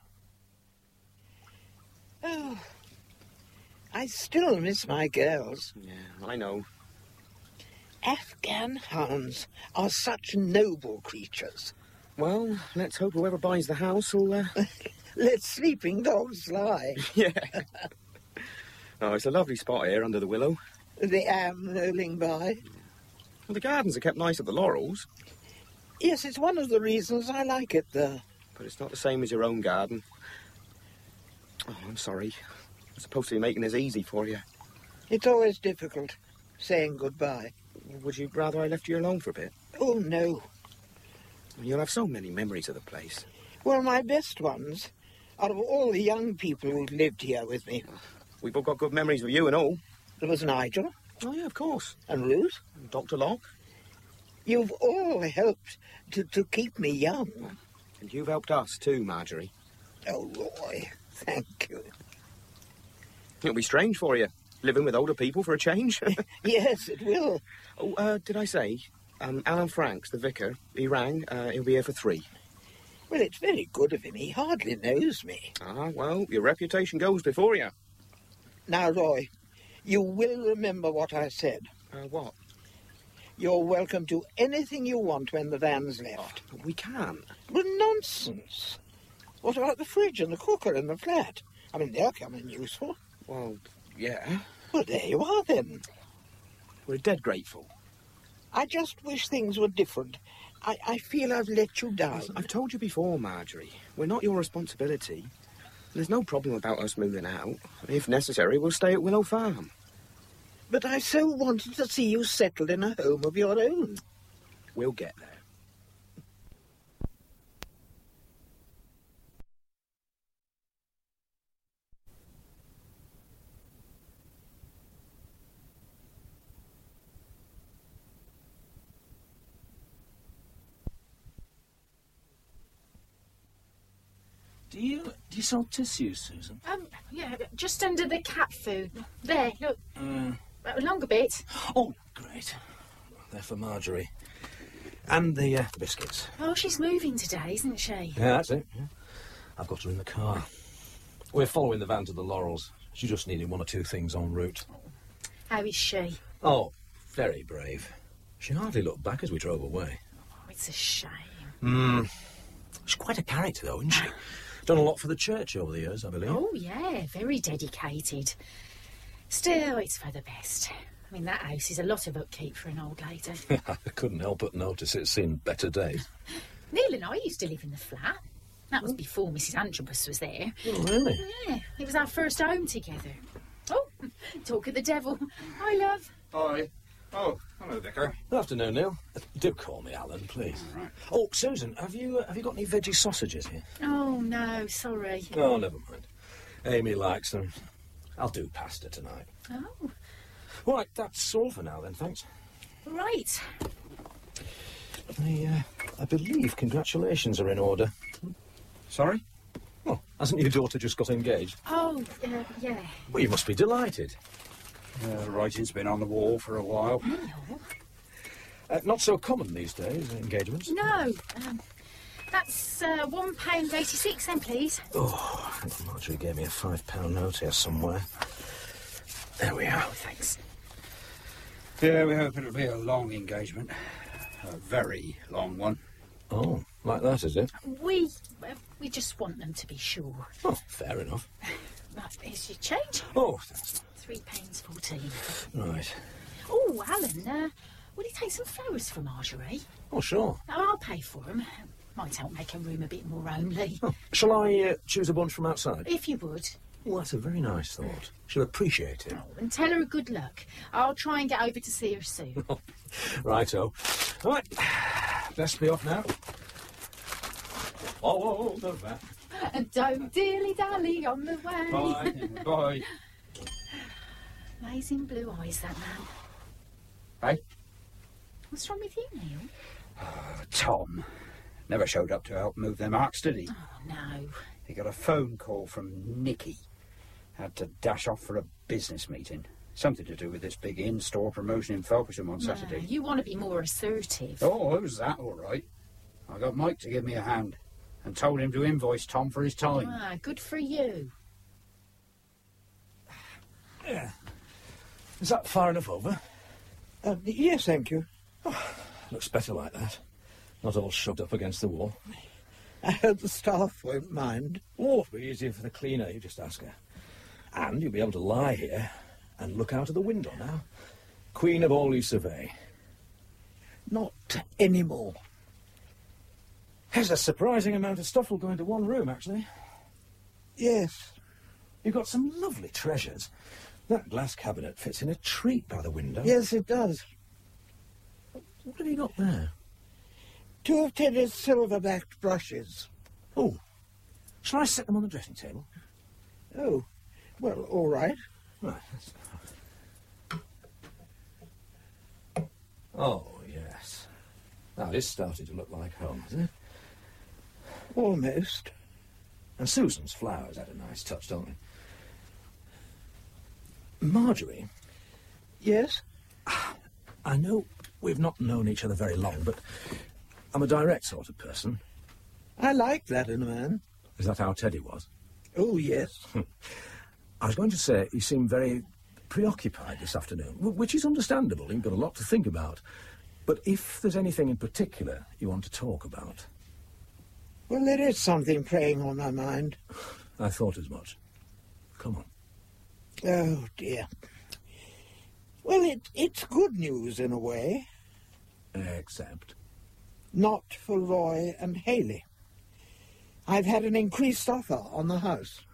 Oh, I still miss my girls. Yeah, I know. Afghan hounds are such noble creatures. Well, let's hope whoever buys the house will... Uh... Let sleeping dogs lie. Yeah. Oh, it's a lovely spot here under the willow. The am rolling by. Well, the gardens are kept nice at the Laurels. Yes, it's one of the reasons I like it there. But it's not the same as your own garden. Oh, I'm sorry. I'm supposed to be making this easy for you. It's always difficult, saying goodbye. Would you rather I left you alone for a bit? Oh, no. You'll have so many memories of the place. Well, my best ones are of all the young people who've lived here with me. We've all got good memories of you and all. There was Nigel. Oh, yeah, of course. And Ruth. And Doctor Locke. You've all helped to, to keep me young. And you've helped us too, Marjorie. Oh, Roy, thank you. It'll be strange for you, living with older people for a change. Yes, it will. Oh, uh, did I say? Um, Alan Franks, the vicar, he rang. Uh, he'll be here for three. Well, it's very good of him. He hardly knows me. Ah, well, your reputation goes before you. Now, Roy, you will remember what I said. Uh, what? You're welcome to anything you want when the van's left. Oh, we can't. Well, nonsense. What about the fridge and the cooker and the flat? I mean, they're coming useful. Well, yeah. Well, there you are, then. We're dead grateful. I just wish things were different. I, I feel I've let you down. I've told you before, Marjorie. We're not your responsibility. There's no problem about us moving out. If necessary, we'll stay at Willow Farm. But I so wanted to see you settled in a home of your own. We'll get there. Do you do you sell tissues, Susan? Um, yeah, just under the cat food. There, look. Uh, Along a bit. Oh, great. They're for Marjorie. And the, uh, the biscuits. Oh, she's moving today, isn't she? Yeah, that's it. Yeah. I've got her in the car. We're following the van to the Laurels. She just needed one or two things en route. How is she? Oh, very brave. She hardly looked back as we drove away. Oh, it's a shame. Hmm. She's quite a character, though, isn't she? Done a lot for the church over the years, I believe. Oh, yeah, very dedicated. Still, it's for the best. I mean, that house is a lot of upkeep for an old lady. I couldn't help but notice it's seen better days. Neil and I used to live in the flat. That was before Missus Antrobus was there. Oh, really? Yeah, it was our first home together. Oh, talk of the devil. Hi, love. Hi. Oh, hello, Vicar. Good afternoon, Neil. Uh, Do call me Alan, please. All right. Oh, Susan, have you uh, have you got any veggie sausages here? Oh, no, sorry. Oh, never mind. Amy likes them. I'll do pasta tonight. Oh, Right, that's all for now then, thanks. right. I, uh, I believe congratulations are in order. Sorry? Oh, hasn't your daughter just got engaged? Oh, uh, yeah. Well, you must be delighted. Uh, writing's been on the wall for a while. Uh, not so common these days, engagements. No, um, that's uh, one pound eighty-six, then, please. Oh, I think Marjorie gave me a five pound note here somewhere. There we are. Oh, thanks. Yeah, we hope it'll be a long engagement. A very long one. Oh, like that, is it? We uh, we just want them to be sure. Oh, fair enough. Right, here's your change. Oh, thanks. Three pounds fourteen. Right. Oh, Alan, uh, will you take some flowers for Marjorie? Oh, sure. I'll pay for them. Might help make her room a bit more homely. Oh, shall I uh, choose a bunch from outside? If you would. Well, that's a very nice thought. She'll appreciate it. Oh, and tell her good luck. I'll try and get over to see her soon. Righto. All right. Best be off now. Oh, the vat. And don't dilly-dally on the way. Bye. Bye. Amazing blue eyes, that man. Hey? What's wrong with you, Neil? Uh, Tom. Never showed up to help move them arcs, did he? Oh, no. He got a phone call from Nicky. Had to dash off for a business meeting. Something to do with this big in-store promotion in Felpersham on Saturday. No, you want to be more assertive. Oh, it was that all right. I got Mike to give me a hand and told him to invoice Tom for his time. Ah, good for you. Yeah. Is that far enough over? Uh, yes, thank you. Oh, looks better like that. Not all shoved up against the wall. I hope the staff won't mind. Oh, it'll be easier for the cleaner, you just ask her. And you'll be able to lie here and look out of the window now. Queen of all you survey. Not anymore. There's a surprising amount of stuff will go into one room, actually. Yes. You've got some lovely treasures. That glass cabinet fits in a treat by the window. Yes, it does. What have you got there? Two of Teddy's silver-backed brushes. Oh. Shall I set them on the dressing table? Oh. Well, all right. Right. Oh, yes. Now, this started to look like home, isn't it? Almost. And Susan's flowers had a nice touch, don't they? Marjorie? Yes? I know we've not known each other very long, but I'm a direct sort of person. I like that in a man. Is that how Teddy was? Oh, yes. I was going to say he seemed very preoccupied this afternoon, which is understandable. He's got a lot to think about. But if there's anything in particular you want to talk about... Well, there is something preying on my mind. I thought as much. Come on. Oh, dear. Well, it, it's good news in a way. Except? Not for Roy and Haley. I've had an increased offer on the house.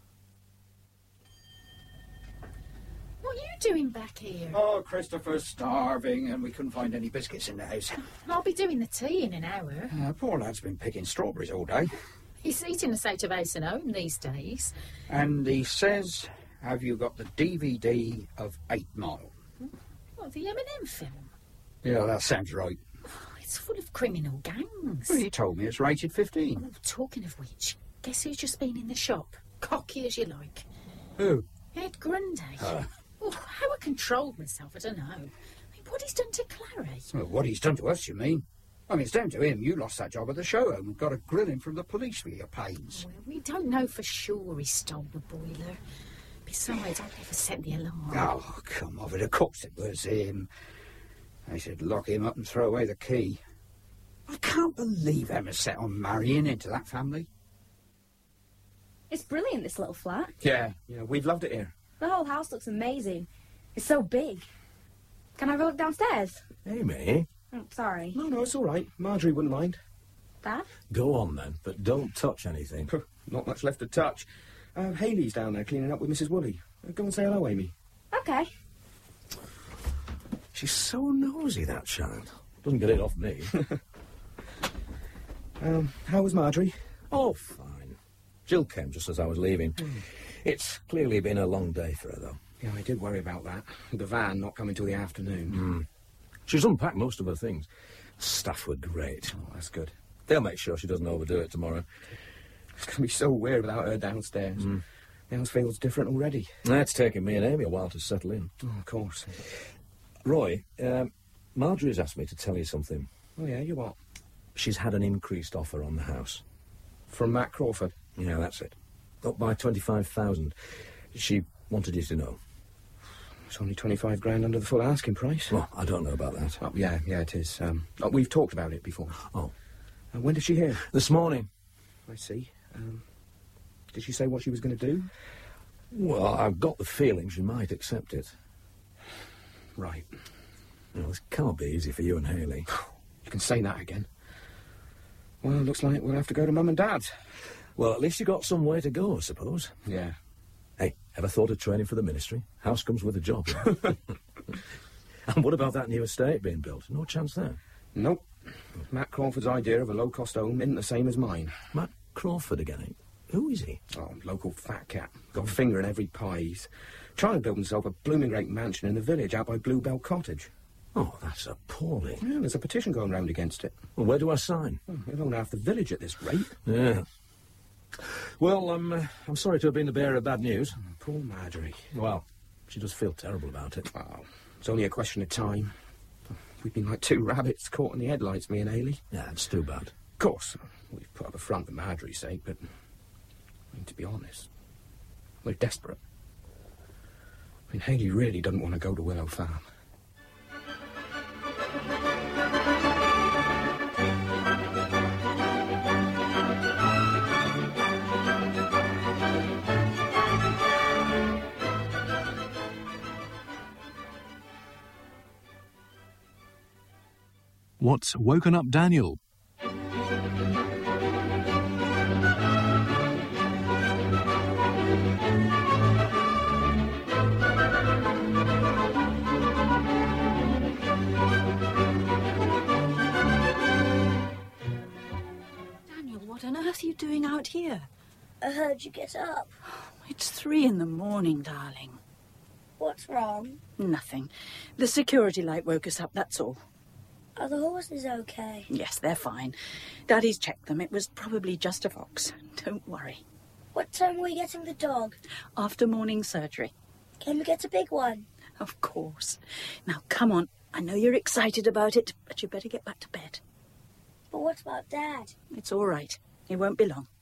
What are you doing back here? Oh, Christopher's starving and we couldn't find any biscuits in the house. I'll be doing the tea in an hour. Uh, poor lad's been picking strawberries all day. He's eating a state of house and home these days. And he says, have you got the D V D of Eight Mile? What, the M and M film? Yeah, that sounds right. Oh, it's full of criminal gangs. Well, he told me it's rated fifteen. Oh, talking of which, guess who's just been in the shop? Cocky as you like. Who? Ed Grundy. Uh, oh, how I controlled myself, I don't know. I mean, what he's done to Clary. Well, what he's done to us, you mean? I mean, it's down to him. You lost that job at the show home and got a grilling from the police for your pains. Well, we don't know for sure he stole the boiler. Besides, I never set the alarm. Oh, come off it. Of course it was him. They said lock him up and throw away the key. I can't believe Emma's set on marrying into that family. It's brilliant, this little flat. Yeah, yeah, we've loved it here. The whole house looks amazing. It's so big. Can I have a look downstairs? Amy? Oh, sorry. No, no, it's all right. Marjorie wouldn't mind. Dad? Go on then, but don't touch anything. Not much left to touch. Uh, Hayley's down there cleaning up with Missus Woolley. Uh, go and say hello, Amy. Okay. She's so nosy, that child. Doesn't get it off me. um, how was Marjorie? Oh, fine. Jill came just as I was leaving. Mm. It's clearly been a long day for her, though. Yeah, I did worry about that. The van not coming till the afternoon. Mm. She's unpacked most of her things. Staff were great. Oh, that's good. They'll make sure she doesn't overdo it tomorrow. It's going to be so weird without her downstairs. Mm. The house feels different already. It's taken me and Amy a while to settle in. Oh, of course. Roy, um, Marjorie's asked me to tell you something. Oh, yeah? You what? She's had an increased offer on the house. From Matt Crawford? Yeah, that's it. Up by twenty-five thousand. She wanted you to know. It's only twenty-five grand under the full asking price. Well, I don't know about that. Oh, yeah, yeah, it is. Um, oh, we've talked about it before. Oh. Uh, when did she hear? This morning. I see. Um, did she say what she was going to do? Well, I've got the feeling she might accept it. Right. Well, this can't be easy for you and Hayley. You can say that again. Well, looks like we'll have to go to Mum and Dad's. Well, at least you got some way to go, I suppose. Yeah. Hey, ever thought of training for the ministry? House comes with a job. And what about that new estate being built? No chance there? Nope. Matt Crawford's idea of a low-cost home isn't the same as mine. Matt Crawford again? Who is he? Oh, local fat cat. Got a finger in every pie. He's trying to build himself a blooming great mansion in the village out by Bluebell Cottage. Oh, that's appalling. Yeah, there's a petition going round against it. Well, where do I sign? Oh, he'll own half the village at this rate. Yeah. Well, I'm, uh, I'm sorry to have been the bearer of bad news. Oh, poor Marjorie. Well, she does feel terrible about it. Oh, it's only a question of time. We've been like two rabbits caught in the headlights, me and Hayley. Yeah, it's too bad. Of course, we've put up a front for Marjorie's sake, but I mean, to be honest, we're desperate. I mean, Hayley really doesn't want to go to Willow Farm. What's woken up Daniel? Daniel, what on earth are you doing out here? I heard you get up. It's three in the morning, darling. What's wrong? Nothing. The security light woke us up, that's all. Are the horses okay? Yes, they're fine. Daddy's checked them. It was probably just a fox. Don't worry. What time are we getting the dog? After morning surgery. Can we get a big one? Of course. Now, come on. I know you're excited about it, but you better get back to bed. But what about Dad? It's all right. It won't be long.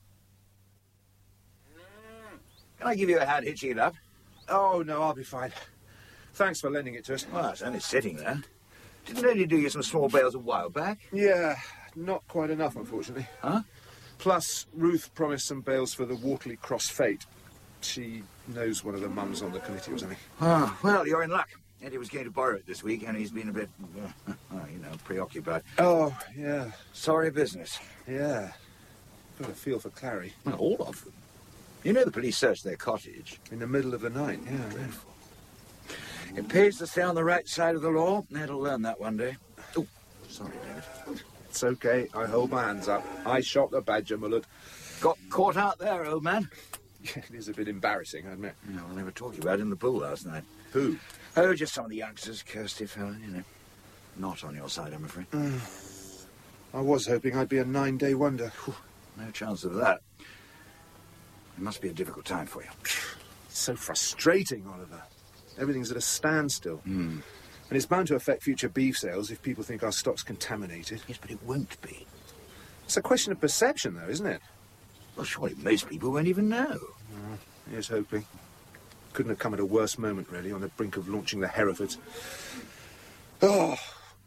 Can I give you a hand hitching it up? Oh, no, I'll be fine. Thanks for lending it to us. Well, it's only sitting there. Didn't Lady do you some small bales a while back? Yeah, not quite enough, unfortunately. Huh? Plus, Ruth promised some bales for the Waterley Cross Fete. She knows one of the mums on the committee or something. Ah, well, you're in luck. Eddie was going to borrow it this week, and he's been a bit, uh, you know, preoccupied. Oh, yeah. Sorry business. Yeah. Got a feel for Clary. Well, all of them. You know the police searched their cottage. In the middle of the night, yeah. Dreadful. It pays to stay on the right side of the law. Ned'll learn that one day. Oh, sorry, David. It's okay. I hold my hands up. I shot the badger, my lord. Got caught out there, old man. Yeah, it is a bit embarrassing, I admit. Yeah, well, they were talking about it in the pool last night. Who? Oh, just some of the youngsters. Kirsty fella, you know. Not on your side, I'm afraid. Uh, I was hoping I'd be a nine-day wonder. Whew, no chance of that. It must be a difficult time for you. It's so frustrating, Oliver. Everything's at a standstill. Mm. And it's bound to affect future beef sales if people think our stock's contaminated. Yes, but it won't be. It's a question of perception, though, isn't it? Well, surely most people won't even know. Uh, here's hoping. Couldn't have come at a worse moment, really, on the brink of launching the Herefords. Oh,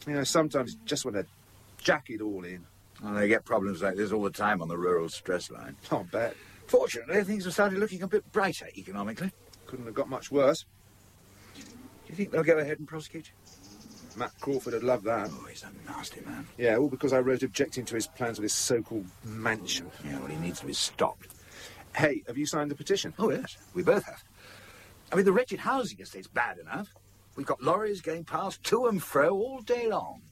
You know, sometimes you just want to jack it all in. Well, they get problems like this all the time on the rural stress line. I'll bet. Fortunately, things have started looking a bit brighter economically. Couldn't have got much worse. Do you think they'll go ahead and prosecute you? Matt Crawford would love that. Oh, he's a nasty man. Yeah, all because I wrote objecting to his plans with his so-called mansion. Yeah, well, he needs to be stopped. Hey, have you signed the petition? Oh, yes, we both have. I mean, the wretched housing estate's bad enough. We've got lorries going past to and fro all day long.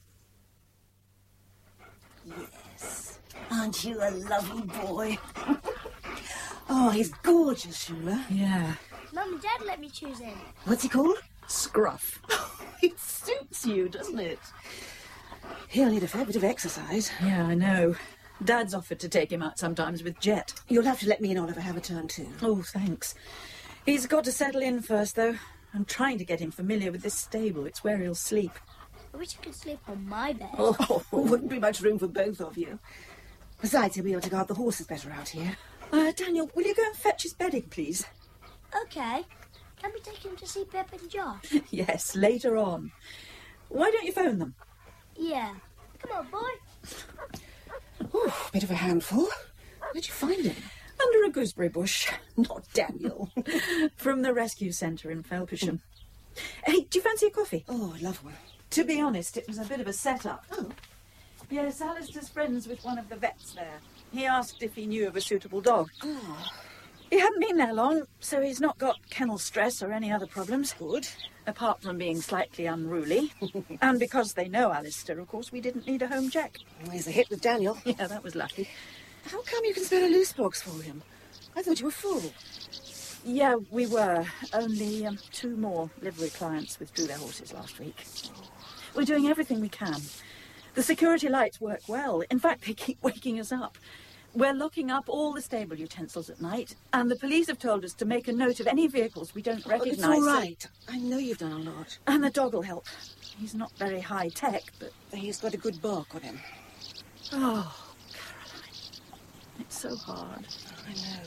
Yes. Aren't you a lovely boy? Oh, he's gorgeous, Shula. Yeah. Mum and Dad let me choose him. What's he called? Scruff. It suits you, doesn't it? He'll need a fair bit of exercise. Yeah, I know. Dad's offered to take him out sometimes with Jet. You'll have to let me and Oliver have a turn too. Oh, thanks. He's got to settle in first, though. I'm trying to get him familiar with this stable. It's where he'll sleep. I wish I could sleep on my bed. Oh, wouldn't be much room for both of you. Besides, he'll be able to guard the horses better out here. Uh, Daniel, will you go and fetch his bedding, please? Okay. Can we take him to see Pep and Josh? Yes, later on. Why don't you phone them? Yeah. Come on, boy. Ooh, bit of a handful. Where'd you find him? Under a gooseberry bush. Not Daniel. From the rescue centre in Felpersham. Hey, do you fancy a coffee? Oh, I'd love one. To be honest, it was a bit of a set-up. Oh. Yes, Alistair's friends with one of the vets there. He asked if he knew of a suitable dog. Oh. He hadn't been there long, so he's not got kennel stress or any other problems. Good. Apart from being slightly unruly. And because they know Alistair, of course, we didn't need a home check. Well, he's a hit with Daniel. Yeah, that was lucky. How come you can spare a loose box for him? I thought you were full. Yeah, we were. Only um, two more livery clients withdrew their horses last week. We're doing everything we can. The security lights work well. In fact, they keep waking us up. We're locking up all the stable utensils at night, and the police have told us to make a note of any vehicles we don't recognise. Oh, it's all right. I know you've done a lot. And the dog will help. He's not very high-tech, but... He's got a good bark on him. Oh, Caroline. It's so hard. I know.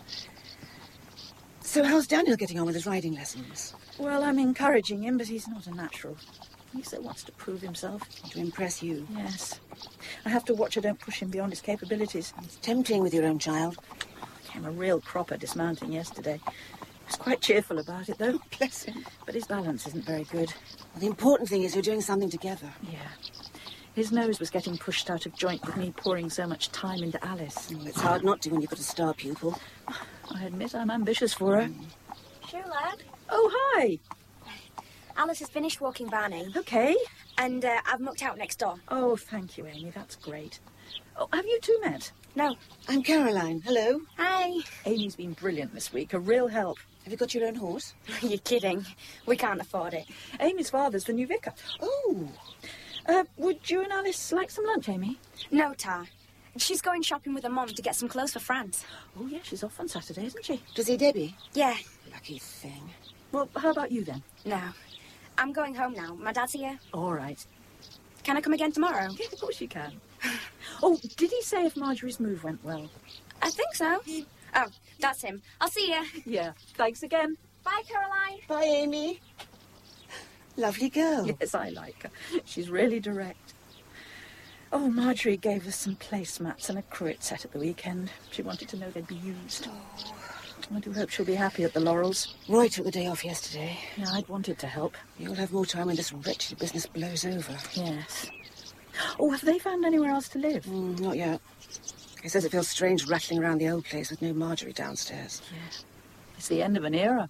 So how's Daniel getting on with his riding lessons? Well, I'm encouraging him, but he's not a natural. He still wants to prove himself. To impress you? Yes. I have to watch I don't push him beyond his capabilities. It's tempting with your own child. He came a real cropper dismounting yesterday. He was quite cheerful about it, though. Bless him. But his balance isn't very good. Well, the important thing is you're doing something together. Yeah. His nose was getting pushed out of joint with me pouring so much time into Alice. Well, it's hard not to when you've got a star pupil. I admit I'm ambitious for her. Mm. Sure, lad. Oh, hi. Alice has finished walking Barney. OK. And uh, I've mucked out next door. Oh, thank you, Amy. That's great. Oh, have you two met? No. I'm Caroline. Hello. Hi. Amy's been brilliant this week. A real help. Have you got your own horse? You're kidding. We can't afford it. Amy's father's the new vicar. Oh. Uh, would you and Alice like some lunch, Amy? No, Tar. She's going shopping with her mum to get some clothes for France. Oh, yeah, she's off on Saturday, isn't she? To see Debbie? Yeah. Lucky thing. Well, how about you, then? No. I'm going home now. My dad's here. All right. Can I come again tomorrow? Yeah, of course you can. Oh, did he say if Marjorie's move went well? I think so. Oh, that's him. I'll see you. Yeah. Thanks again. Bye, Caroline. Bye, Amy. Lovely girl. Yes, I like her. She's really direct. Oh, Marjorie gave us some placemats and a cruet set at the weekend. She wanted to know they'd be used. Oh. I do hope she'll be happy at the Laurels. Roy took the day off yesterday. Yeah, I'd wanted to help. You'll have more time when this wretched business blows over. Yes. Oh, have they found anywhere else to live? Mm, not yet. He says it feels strange rattling around the old place with no Marjorie downstairs. Yeah. It's the end of an era.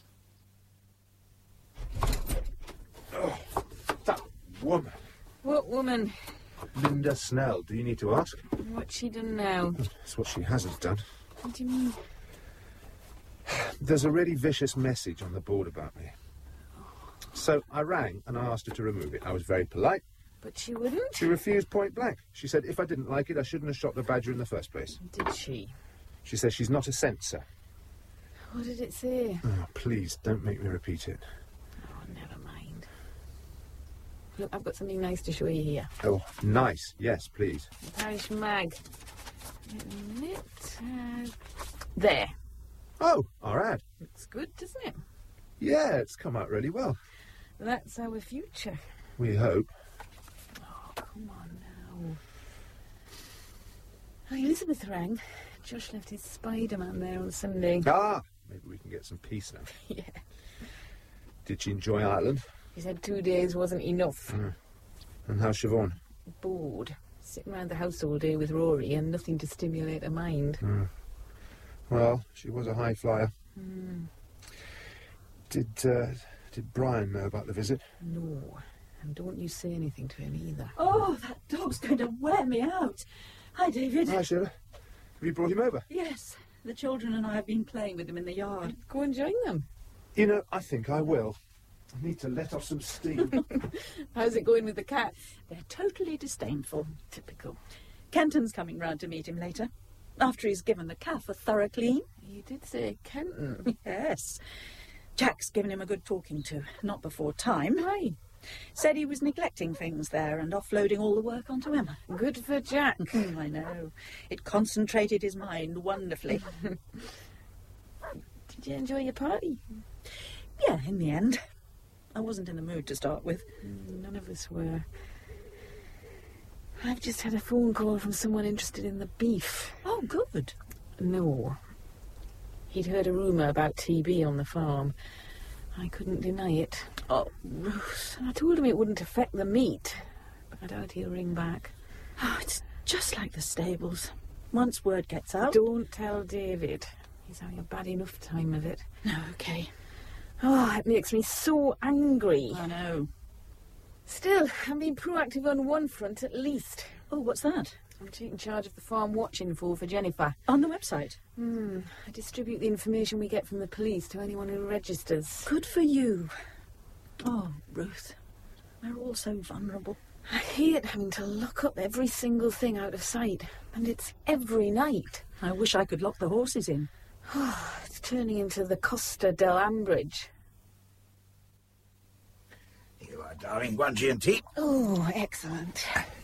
Oh, that woman. What woman? Linda Snell. Do you need to ask? What's she done now? That's what she hasn't done. What do you mean? There's a really vicious message on the board about me. So I rang and I asked her to remove it. I was very polite. But she wouldn't? She refused point blank. She said if I didn't like it, I shouldn't have shot the badger in the first place. Did she? She says she's not a censor. What did it say? Oh, please, don't make me repeat it. Oh, never mind. Look, I've got something nice to show you here. Oh, nice. Yes, please. The parish mag. Wait a minute. Uh, there. Oh, our ad. Looks good, doesn't it? Yeah, it's come out really well. That's our future. We hope. come on now. Oh, Elizabeth rang. Josh left his Spider-Man there on Sunday. Ah! Maybe we can get some peace now. Yeah. Did she enjoy Ireland? He said two days wasn't enough. Mm. And how's Siobhan? Bored. Sitting around the house all day with Rory and nothing to stimulate her mind. Mm. Well, she was a high flyer. Mm. Did, uh, did Brian know about the visit? No. And don't you say anything to him either. Oh, that dog's going to wear me out. Hi, David. Hi, Sheila. Have you brought him over? Yes. The children and I have been playing with him in the yard. Go and join them. You know, I think I will. I need to let off some steam. How's it going with the cats? They're totally disdainful. Typical. Kenton's coming round to meet him later, after he's given the calf a thorough clean. You did say Kenton. Yes. Jack's given him a good talking to, not before time. Why? Said he was neglecting things there and offloading all the work onto Emma. Good for Jack. I know. It concentrated his mind wonderfully. Did you enjoy your party? Yeah, in the end. I wasn't in the mood to start with. None of us were. I've just had a phone call from someone interested in the beef. Oh, good. No. He'd heard a rumour about T B on the farm. I couldn't deny it. Oh, Ruth. I told him it wouldn't affect the meat, but I doubt he'll ring back. Oh, it's just like the stables. Once word gets out... Don't tell David. He's having a bad enough time of it. No, OK. Oh, it makes me so angry. I know. Still, I'm being proactive on one front at least. Oh, what's that? I'm taking charge of the farm watch info for Jennifer. On the website? Hmm. I distribute the information we get from the police to anyone who registers. Good for you. Oh, Ruth. We're all so vulnerable. I hate having to lock up every single thing out of sight. And it's every night. I wish I could lock the horses in. Oh, it's turning into the Costa del Ambridge. Here you are, darling. One G and T. Oh, excellent.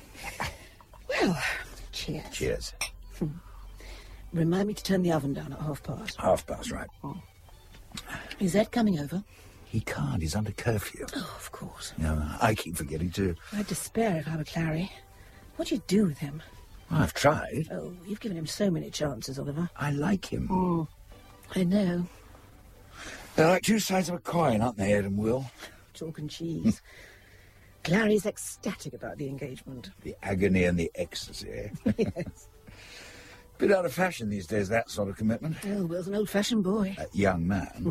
Well, cheers. Cheers. Hmm. Remind me to turn the oven down at half past. Half past, right. Oh. Is Ed coming over? He can't. He's under curfew. Oh, of course. No, I keep forgetting too. I'd despair if I were Clary. What do you do with him? Well, I've tried. Oh, you've given him so many chances, Oliver. I like him. Oh, I know. They're like two sides of a coin, aren't they, Ed and Will? Chalk and cheese. Clary's ecstatic about the engagement. The agony and the ecstasy, eh? Yes. Bit out of fashion these days, that sort of commitment. Oh, Will's an old-fashioned boy. A young man.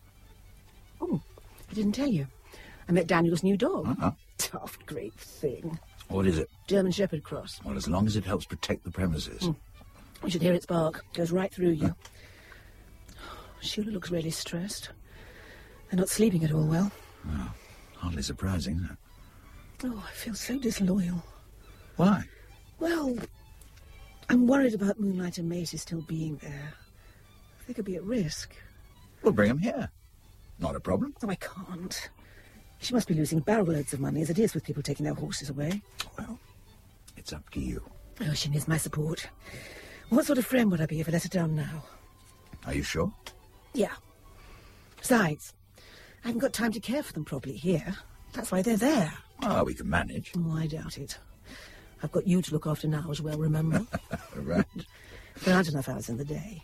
Oh, I didn't tell you. I met Daniel's new dog. Uh-huh. Daft great thing. What is it? German Shepherd Cross. Well, as long as it helps protect the premises. Mm. You should hear its bark. Goes right through you. Huh? Sheila looks really stressed. They're not sleeping at all well. Oh, hardly surprising, isn't it? Oh, I feel so disloyal. Why? Well, I'm worried about Moonlight and Maisie still being there. They could be at risk. We'll bring them here. Not a problem. Oh, I can't. She must be losing barrel loads of money as it is with people taking their horses away. Well, it's up to you. Oh, she needs my support. What sort of friend would I be if I let her down now? Are you sure? Yeah. Besides, I haven't got time to care for them properly here. That's why they're there. Oh, we can manage. Oh, I doubt it. I've got you to look after now as well, remember? Right. There aren't enough hours in the day.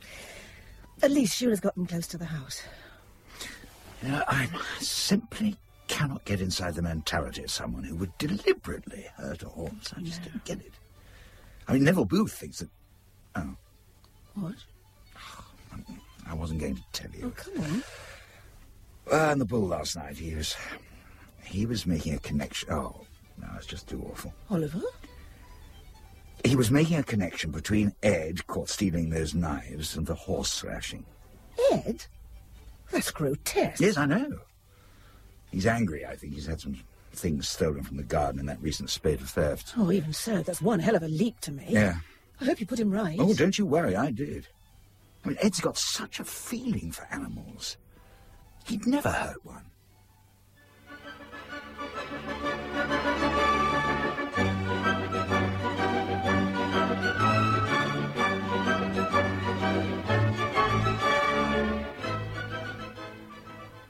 At least Sheila's got them close to the house. You know, I simply cannot get inside the mentality of someone who would deliberately hurt a horse. I just don't get it. I mean, Neville Booth thinks that... Oh. What? I wasn't going to tell you. Oh, come on. Well, in the bull last night, he was... He was making a connection... Oh, no, it's just too awful. Oliver? He was making a connection between Ed, caught stealing those knives, and the horse thrashing. Ed? That's grotesque. Yes, I know. He's angry, I think. He's had some things stolen from the garden in that recent spate of theft. Oh, even so, that's one hell of a leap to me. Yeah. I hope you put him right. Oh, don't you worry, I did. I mean, Ed's got such a feeling for animals. He'd never hurt one.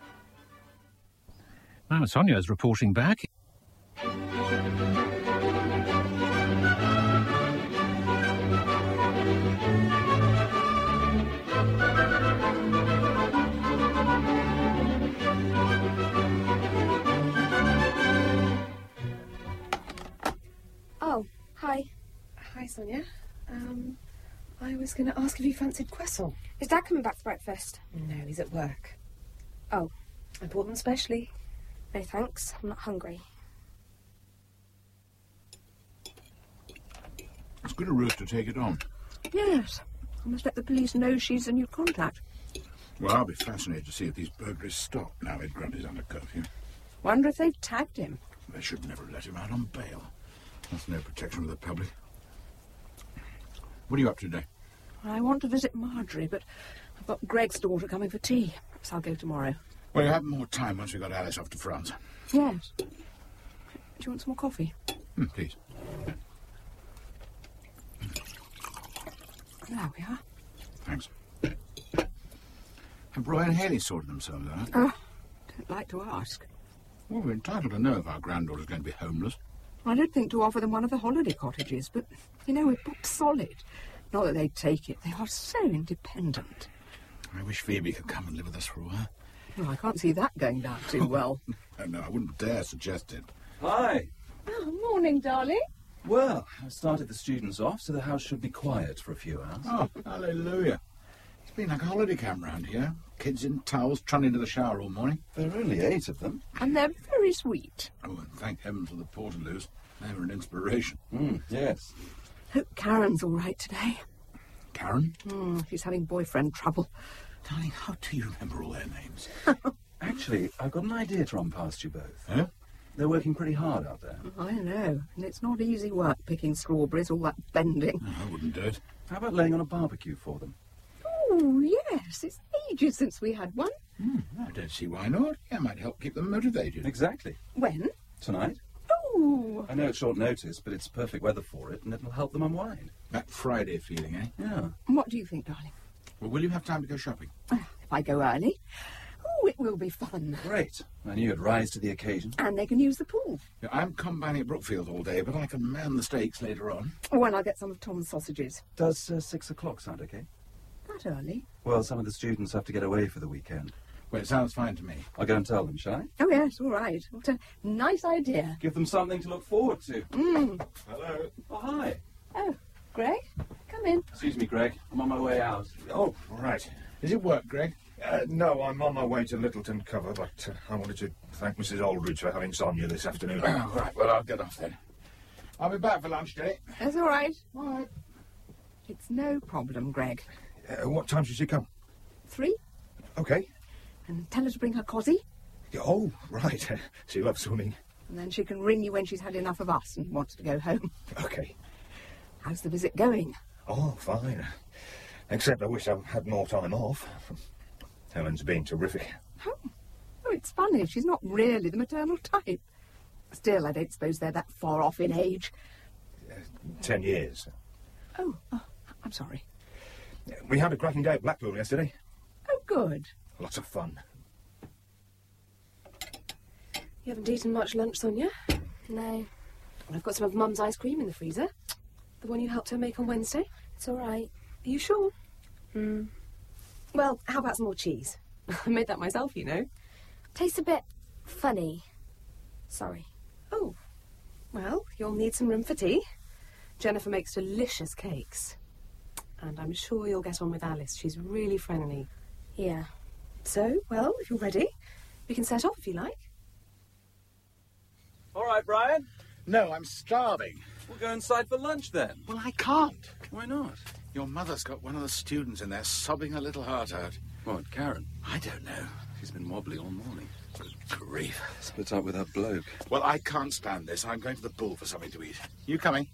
Now Sonia's reporting back. hi, Sonia. Um, I was going to ask if you fancied croissant. Is Dad coming back for breakfast? No, he's at work. Oh. I bought them specially. No thanks, I'm not hungry. It's good of Ruth to take it on. Yes. I must let the police know she's a new contact. Well, I'll be fascinated to see if these burglaries stop now Ed Grundy's under curfew. Wonder if they've tagged him. They should never let him out on bail. That's no protection of the public. What are you up to today? I want to visit Marjorie, but I've got Greg's daughter coming for tea. Perhaps I'll go tomorrow. Well, you'll have more time once we've got Alice off to France. Yes. Do you want some more coffee? Hmm, please. There we are. Thanks. Have Roy and Haley sorted themselves out? Oh, don't like to ask. Well, we're entitled to know if our granddaughter's going to be homeless. I did think to offer them one of the holiday cottages, but, you know, we're booked solid. Not that they'd take it. They are so independent. I wish Phoebe could come and live with us for a while. Well, I can't see that going down too well. No, no, I wouldn't dare suggest it. Hi. Oh, morning, darling. Well, I've started the students off, so the house should be quiet for a few hours. Oh, hallelujah. It's been like a holiday camp round here. Kids in towels trundling into the shower all morning. There are only eight of them. And they're very sweet. Oh, and thank heaven for the Portaloos. They were an inspiration. Mm, yes. Hope Karen's all right today. Karen? Mm, she's having boyfriend trouble. Darling, how do you remember all their names? Actually, I've got an idea to run past you both. Huh? They're working pretty hard out there. I know, and it's not easy work picking strawberries, all that bending. No, I wouldn't do it. How about laying on a barbecue for them? Oh, yes, it's ages since we had one. Hmm, I don't see why not. It might help keep them motivated. Exactly. When? Tonight. Oh. I know it's short notice, but it's perfect weather for it, and it'll help them unwind. That Friday feeling, eh? Yeah. What do you think, darling? Well, will you have time to go shopping? If I go early. Oh, it will be fun. Great. I knew you'd rise to the occasion. And they can use the pool. Yeah, I'm combining at Brookfield all day, but I can man the stakes later on. Oh, and I'll get some of Tom's sausages. Does uh, six o'clock sound okay? That early? Well, some of the students have to get away for the weekend. Well, it sounds fine to me. I'll go and tell them, shall I? Oh, yes, all right. What a nice idea. Give them something to look forward to. Mm. Hello. Oh, hi. Oh, Greg, come in. Excuse me, Greg. I'm on my way out. Oh, right. Is it work, Greg? Uh, no, I'm on my way to Littleton Cover, but uh, I wanted to thank Missus Aldridge for having Sonia this afternoon. Oh, right, well, I'll get off then. I'll be back for lunch, Jenny. That's all right. All right. It's no problem, Greg. Uh, what time should she come? Three? Okay. And tell her to bring her cosy. Oh, right. She loves swimming. And then she can ring you when she's had enough of us and wants to go home. Okay. How's the visit going? Oh, fine. Except I wish I had more time off. Helen's been terrific. Oh, oh, it's funny. She's not really the maternal type. Still, I don't suppose they're that far off in age. Uh, ten years. Oh, oh, I'm sorry. We had a cracking day at Blackpool yesterday. Oh, good. Lots of fun. You haven't eaten much lunch, Sonia? No. Well, I've got some of Mum's ice cream in the freezer. The one you helped her make on Wednesday. It's all right. Are you sure? Hmm. Well, how about some more cheese? I made that myself, you know. Tastes a bit funny. Sorry. Oh, well, you'll need some room for tea. Jennifer makes delicious cakes. And I'm sure you'll get on with Alice. She's really friendly. Yeah. So, well, if you're ready, we can set off if you like. All right, Brian. No, I'm starving. We'll go inside for lunch then. Well, I can't. Why not? Your mother's got one of the students in there sobbing her little heart out. What, Karen? I don't know. She's been wobbly all morning. Good grief. Split up with that bloke. Well, I can't stand this. I'm going to the pool for something to eat. You coming?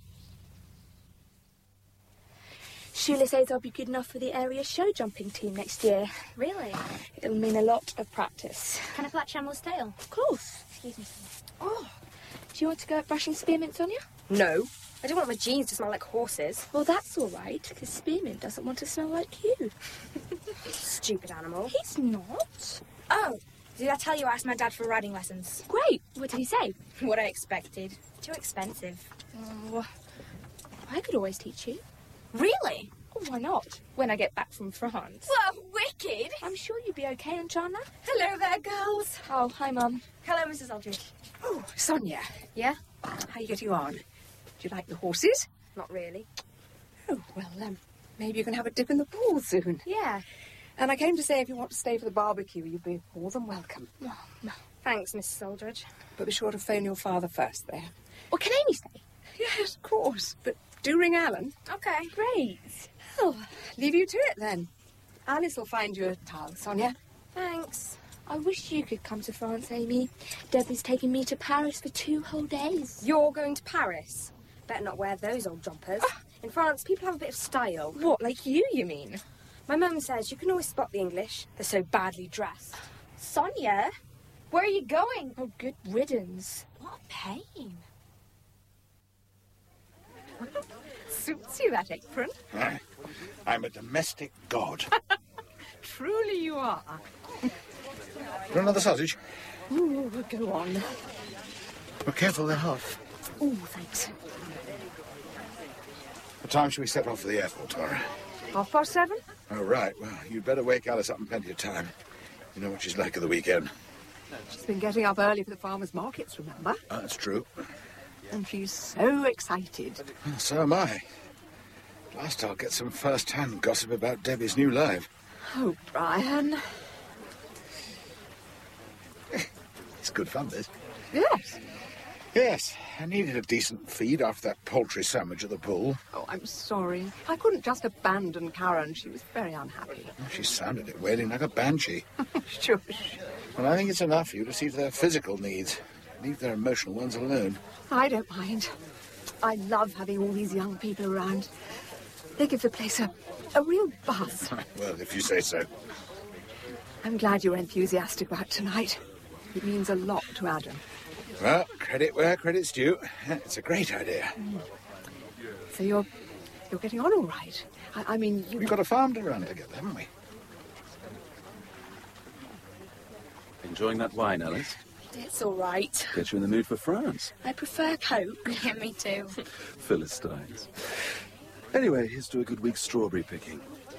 Shula says I'll be good enough for the area show jumping team next year. Really? It'll mean a lot of practice. Can I pull that Chamel's tail? Of course. Excuse me. Oh, do you want to go out brushing spearmint, Sonia? No. I don't want my jeans to smell like horses. Well, that's all right, because Spearmint doesn't want to smell like you. Stupid animal. He's not. Oh, did I tell you I asked my dad for riding lessons? Great. What did he say? What I expected. Too expensive. Oh, I could always teach you. Really? Oh, why not? When I get back from France. Well, wicked. I'm sure you'd be okay, Anjana. Hello there, girls. Oh, hi, Mum. Hello, Missus Aldridge. Oh, Sonia. Yeah? How are you getting on? Do you like the horses? not really. Oh, well, um, maybe you can have a dip in the pool soon. Yeah. And I came to say if you want to stay for the barbecue, you'd be more than welcome. Oh, no. Thanks, Missus Aldridge. But be sure to phone your father first there. Well, can Amy stay? Yes, of course. But do ring Alan. Okay. Great. Well, leave you to it then. Alice will find you a towel, Sonia. Thanks. I wish you could come to France, Amy. Debbie's taking me to Paris for two whole days. You're going to Paris? Better not wear those old jumpers. In France, people have a bit of style. What, like you, you mean? My mum says you can always spot the English. They're so badly dressed. Sonia, where are you going? Oh, good riddance. What a pain. Suits you, that apron. Aye. I'm a domestic god. Truly you are. Want another sausage? Ooh, go on. Well, careful, they're hot. Oh, thanks. What time should we set off for the airport tomorrow? Half past seven? Oh, right. Well, you'd better wake Alice up in plenty of time. You know what she's like at the weekend. She's been getting up early for the farmers' markets, remember? Oh, that's true. And she's so excited. Well, so am I. Last I'll get some first-hand gossip about Debbie's new life. Oh, Brian. It's good fun, this. Yes. Yes, I needed a decent feed after that poultry sandwich at the pool. Oh, I'm sorry. I couldn't just abandon Karen. She was very unhappy. Oh, she sounded it, wailing like a banshee. Shush. Well, I think it's enough for you to see to their physical needs. Leave their emotional ones alone. I don't mind. I love having all these young people around. They give the place a, a real buzz. Well, if you say so. I'm glad you're enthusiastic about tonight. It means a lot to Adam. Well, credit where credit's due. It's a great idea. Mm. So you're you're getting on all right. I, I mean, you... We've got a farm to run together, haven't we? Enjoying that wine, Alice? It's all right. Get you in the mood for France. I prefer Coke. Yeah, me too. Philistines. Anyway, here's to a good week's strawberry picking.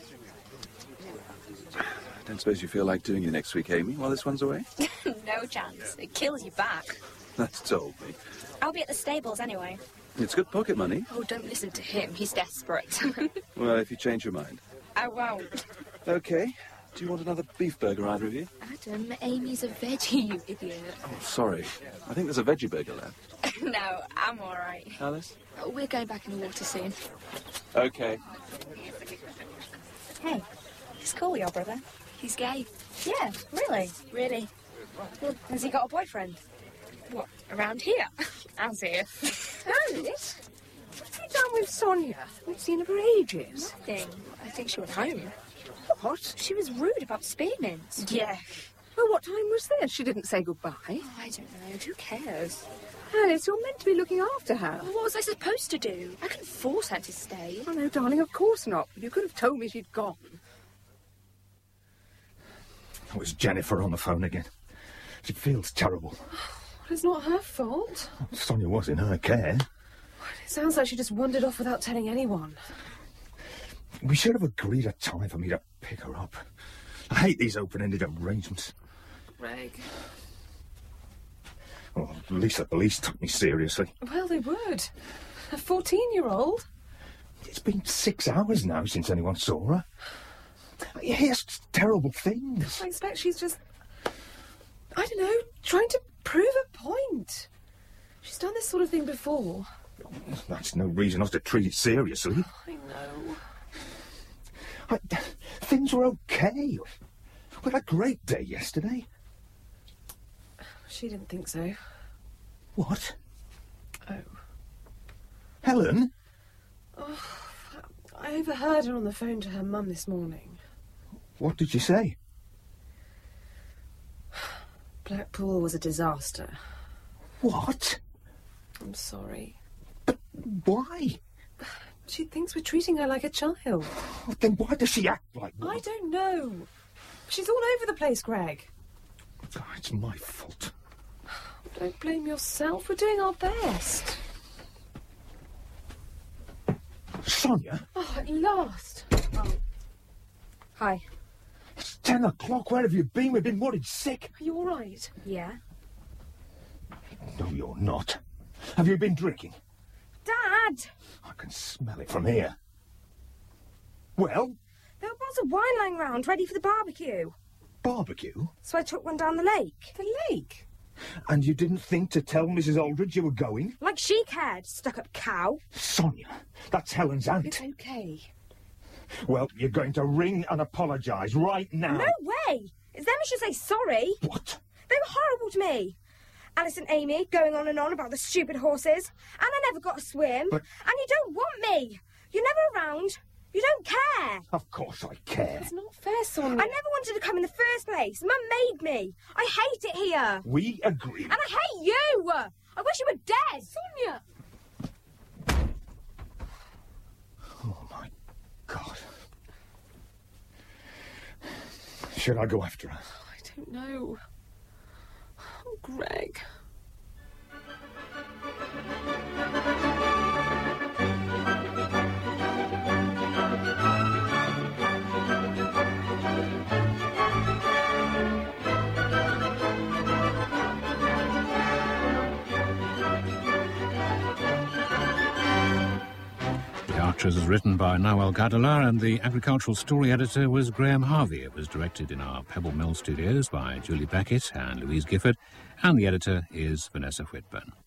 Don't suppose you feel like doing it next week, Amy, while this one's away? No chance. It kills you back. That's told me. I'll be at the stables anyway. It's good pocket money. Oh, don't listen to him. He's desperate. Well, if you change your mind. I won't. Okay. Do you want another beef burger, either of you? Adam, Amy's a veggie, you idiot. Oh, sorry. I think there's a veggie burger left. No, I'm all right. Alice? Oh, we're going back in the water soon. Okay. Hey, it's cool, your brother. He's gay. Yeah, really? Really. Well, has he got a boyfriend? What, around here? As if. Alice? What's he done with Sonia? I haven't seen her for ages. Nothing. I think she went home. What? She was rude about spearmints. Yeah. Well, what time was this? She didn't say goodbye. Oh, I don't know. Who cares? Alice, you're meant to be looking after her. Well, what was I supposed to do? I couldn't force her to stay. Oh, no, darling, of course not. You could have told me she'd gone. Oh, it's Jennifer on the phone again. She feels terrible. It's not her fault. Sonia was in her care. It sounds like she just wandered off without telling anyone. We should have agreed a time for me to pick her up. I hate these open-ended arrangements. Greg. Well, at least the police took me seriously. Well, they would. A fourteen-year-old. It's been six hours now since anyone saw her. He hears terrible things. I expect she's just, I don't know, trying to prove a point. She's done this sort of thing before. That's no reason not to treat it seriously. I know. I, things were okay. We had a great day yesterday. She didn't think so. What? Oh. Helen? Oh, I overheard her on the phone to her mum this morning. What did she say? Blackpool was a disaster. What? I'm sorry. But why? She thinks we're treating her like a child. Oh, then why does she act like one? I don't know. She's all over the place, Greg. Oh, it's my fault. Don't blame yourself. We're doing our best. Sonia? Oh, at last. Oh. Hi. It's ten o'clock. Where have you been? We've been worried sick. Are you all right? Yeah. No, you're not. Have you been drinking? Dad! Dad! I can smell it from here. Well? There were bottles of wine lying round, ready for the barbecue. Barbecue? So I took one down the lake. The lake? And you didn't think to tell Missus Aldridge you were going? Like she cared, stuck-up cow. Sonia, that's Helen's aunt. It's okay. Well, you're going to ring and apologise right now. No way! It's them who should say sorry. What? They were horrible to me. Alice and Amy going on and on about the stupid horses. And I never got a swim. But... And you don't want me. You're never around. You don't care. Of course I care. It's not fair, Sonia. I never wanted to come in the first place. Mum made me. I hate it here. We agree. And I hate you. I wish you were dead. Sonia! Oh, my God. Should I go after her? I don't know. Oh, Greg. Archers was written by Nawal Gadala and the agricultural story editor was Graham Harvey. It was directed in our Pebble Mill studios by Julie Beckett and Louise Gifford, and the editor is Vanessa Whitburn.